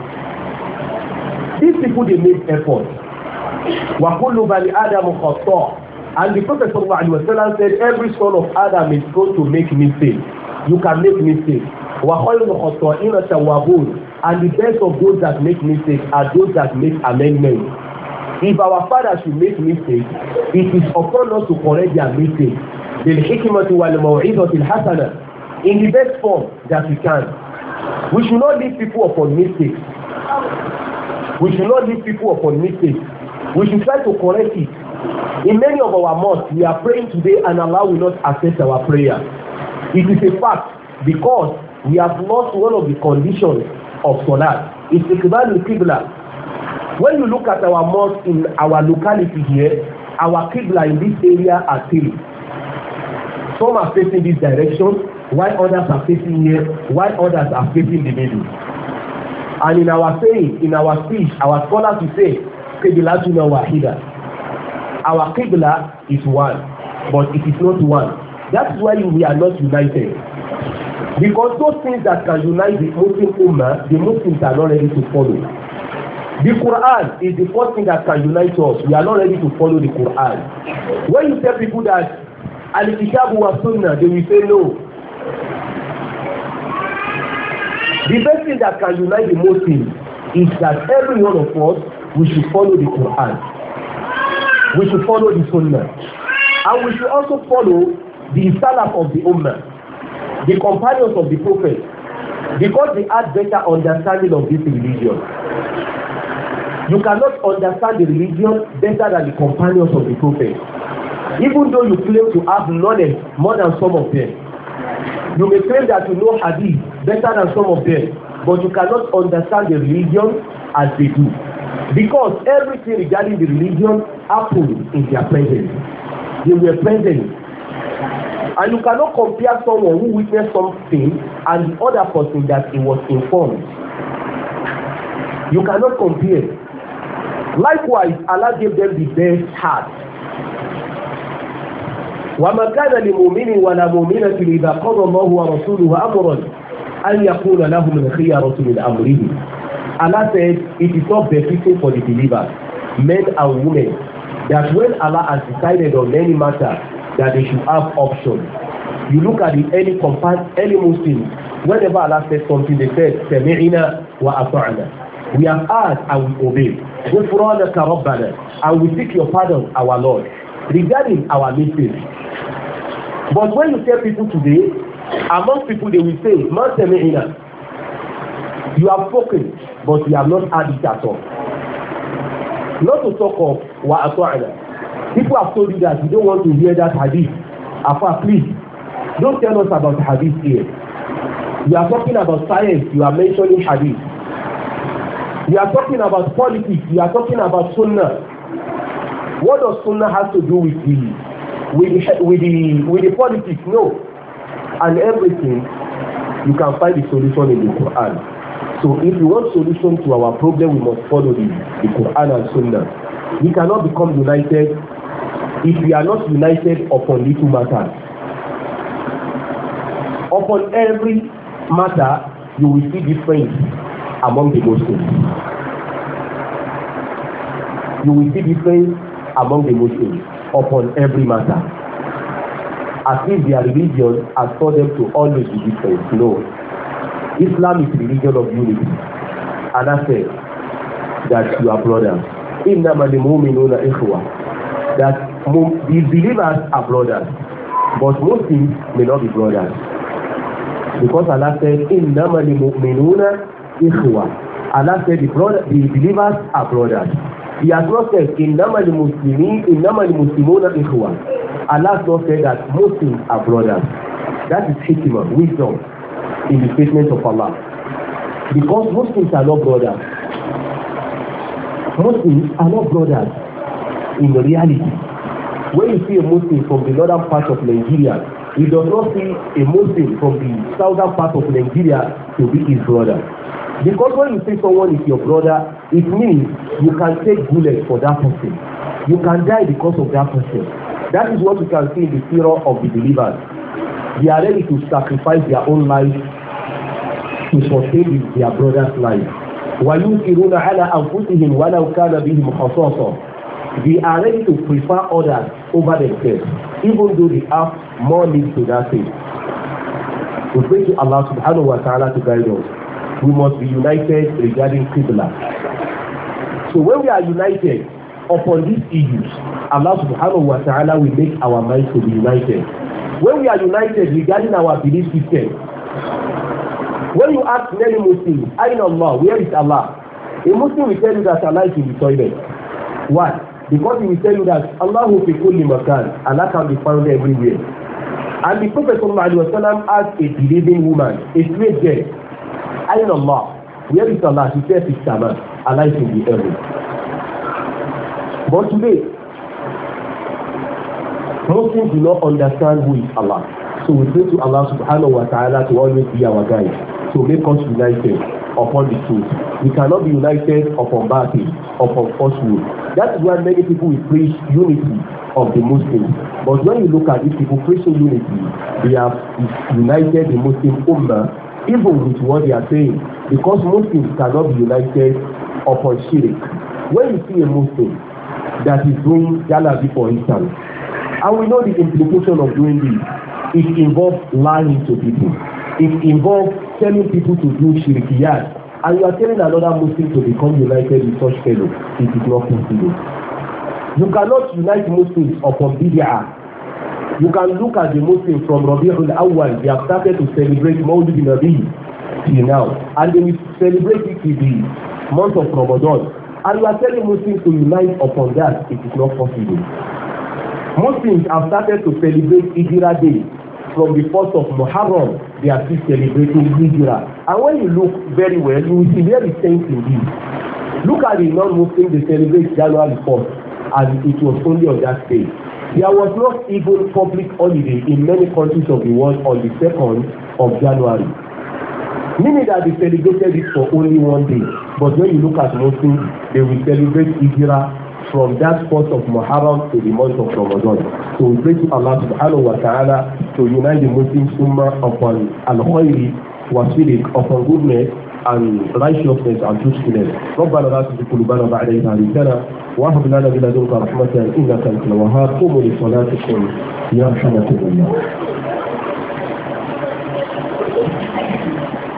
These people, they made effort. وَكُلُّ بَنِي آدَمُ خَطَّاءٌ. And the Prophet sallallahu alaihi wasallam said, every son of Adam is going to make mistakes. You can make mistakes. وَخَيْرُ الْخَطَّائِينَ التَّوَّابُونَ. And the best of those that make mistakes are those that make amendments. If our fathers should make mistakes, it is upon us to correct their mistakes. Bil-hikmati wal-maw'izati al-hasana, in the best form that we can. We should not leave people upon mistakes. We should not leave people upon mistakes. We should try to correct it. In many of our mosques, we are praying today and Allah will not accept our prayer. It is a fact because we have lost one of the conditions of Salat. It's Iqbal al-Qibla. When you look at our mosque in our locality here, our Qibla in this area are three. Some are facing this direction, while others are facing here, while others are facing the middle. And in our saying, in our speech, our scholars will say, Qiblatuna wahida. Our Qibla is one, but it is not one. That's why we are not united. Because those things that can unite the Muslim Ummah, the Muslims are not ready to follow. The Quran is the first thing that can unite us. We are not ready to follow the Quran. When you tell people that Al-Kitabu wa Sunnah, they will say no. The best thing that can unite the Muslims is that every one of us, we should follow the Quran. We should follow the Sunnah. And we should also follow the Salaf of the Ummah, the companions of the Prophet, because they had better understanding of this religion. You cannot understand the religion better than the companions of the Prophet. Even though you claim to have knowledge more than some of them, you may claim that you know hadith better than some of them, but you cannot understand the religion as they do. Because everything regarding the religion happened in their presence. They were present. And you cannot compare someone who witnessed something and the other person that he was informed. You cannot compare. Likewise, Allah gave them the best heart. وَمَا كَانَ لِمُؤْمِنٍ وَلَا مُؤْمِنَةٍ إِذَا قَضَى اللَّهُ وَرَسُولُهُ أَمْرًا أَنْ يَكُونَ لَهُمُ الْخِيَرَةُ مِنْ أَمْرِهِمْ. Allah said, it is not befitting for the believers, men and women, that when Allah has decided on any matter, that they should have options. You look at the early Muslims, whenever Allah said something, they said, سَمِعِنَا وَأَطَعْنَا. We have heard and we obey. غُفْرَانَكَ رَبَّنَا. And we seek your pardon, our Lord, regarding our mistakes. But when you tell people today, among people they will say, مَا سَمِعِنَا. You have spoken, but you have not heard it at all. Not to talk of وَأَطَعْنَا. People have told you that you don't want to hear that hadith. Afa, please, don't tell us about hadith here. You are talking about science, you are mentioning hadith. You are talking about politics, you are talking about sunnah. What does sunnah have to do with the politics? No. And everything, you can find the solution in the Quran. So if you want solution to our problem, we must follow the Quran and sunnah. We cannot become united if we are not united upon little matters. Upon every matter, you will see difference among the Muslims. You will see difference among the Muslims upon every matter. As if their religion has taught them to always be different. No. Islam is the religion of unity. And I said that you are brothers. إِنَّمَا الْمُؤْمِنُونَ إِخْوَةٌ. That the believers are brothers, but Muslims may not be brothers. Because Allah said, إِنَّمَا الْمُؤْمِنُونَ إِخْوَةٌ. Allah said the believers are brothers. He has not said, إِنَّمَا الْمُسْلِمُونَ إِخْوَةٌ. Allah has not said that Muslims are brothers. That is hikmah, wisdom, in the statement of Allah. Because Muslims are not brothers. Muslims are not brothers in reality. When you see a Muslim from the northern part of Nigeria, he does not see a Muslim from the southern part of Nigeria to be his brother. Because when you say someone is your brother, it means you can take bullets for that person. You can die because of that person. That is what you can see in the hero of the believers. They are ready to sacrifice their own life to sustain their brother's life. وَيُؤْثِرُونَ عَلَىٰ أَنفُسِهِمْ وَلَوْ كَانَ بِهِمْ خَصَاصَةٌ. They are ready to prefer others over themselves, even though they have more need to that thing. We pray to Allah subhanahu wa ta'ala to guide us. We must be united regarding Qibla. So when we are united upon these issues, Allah subhanahu wa ta'ala will make our minds to be united. When we are united regarding our belief system, when you ask many Muslims, Aina Allah, where is Allah? A Muslim will tell you that Allah is in the toilet. Why? Because he will tell you that Allahu fi kulli makan, Allah can be found everywhere. And the Prophet sallallahu alaihi wasallam asked a believing woman, a slave girl, Aina Allah, where is Allah? She says it's Sama, Allah is in the heaven. But today, Muslims do not understand who is Allah. So we pray to Allah subhanahu wa ta'ala to always be our guide, to make us united upon the truth. We cannot be united upon batil, upon falsehood. That is why many people will preach unity of the Muslims. But when you look at these people preaching unity, they have united the Muslim Ummah, even with what they are saying, because Muslims cannot be united upon shirk. When you see a Muslim that is doing jalabi, for instance, and we know the implication of doing this, it involves lying to people. It involves telling people to do shirkiyat, and you are telling another Muslim to become united with such fellow. It is not possible. You cannot unite Muslims upon bid'ah. You can look at the Muslims from Rabi'ul Awwal. They have started to celebrate Mawlid Nabi till now, and they will celebrate it till the month of Ramadan. And you are telling Muslims to unite upon that. It is not possible. Muslims have started to celebrate Hijrah Day from the 1st of Muharram. They are still celebrating Hijrah. And when you look very well, you will see very same in this. Look at the non-Muslims, they celebrate January 4th, and it was only on that day. There was not even public holiday in many countries of the world on the 2nd of January. Meaning that they celebrated it for only one day. But when you look at Muslims, they will celebrate Hijrah from that 1st of Muharram to the month of Ramadan. So we pray to Allah subhanahu wa ta'ala to unite the Muslim Ummah upon al-khayri wa sidq, upon goodness and righteousness and truthfulness. ربنا لا تزغ قلوبنا بعد إذ هديتنا وهب لنا من لدنك رحمة إنك أنت الوهاب. قوموا لصلاتكم يرحمكم الله.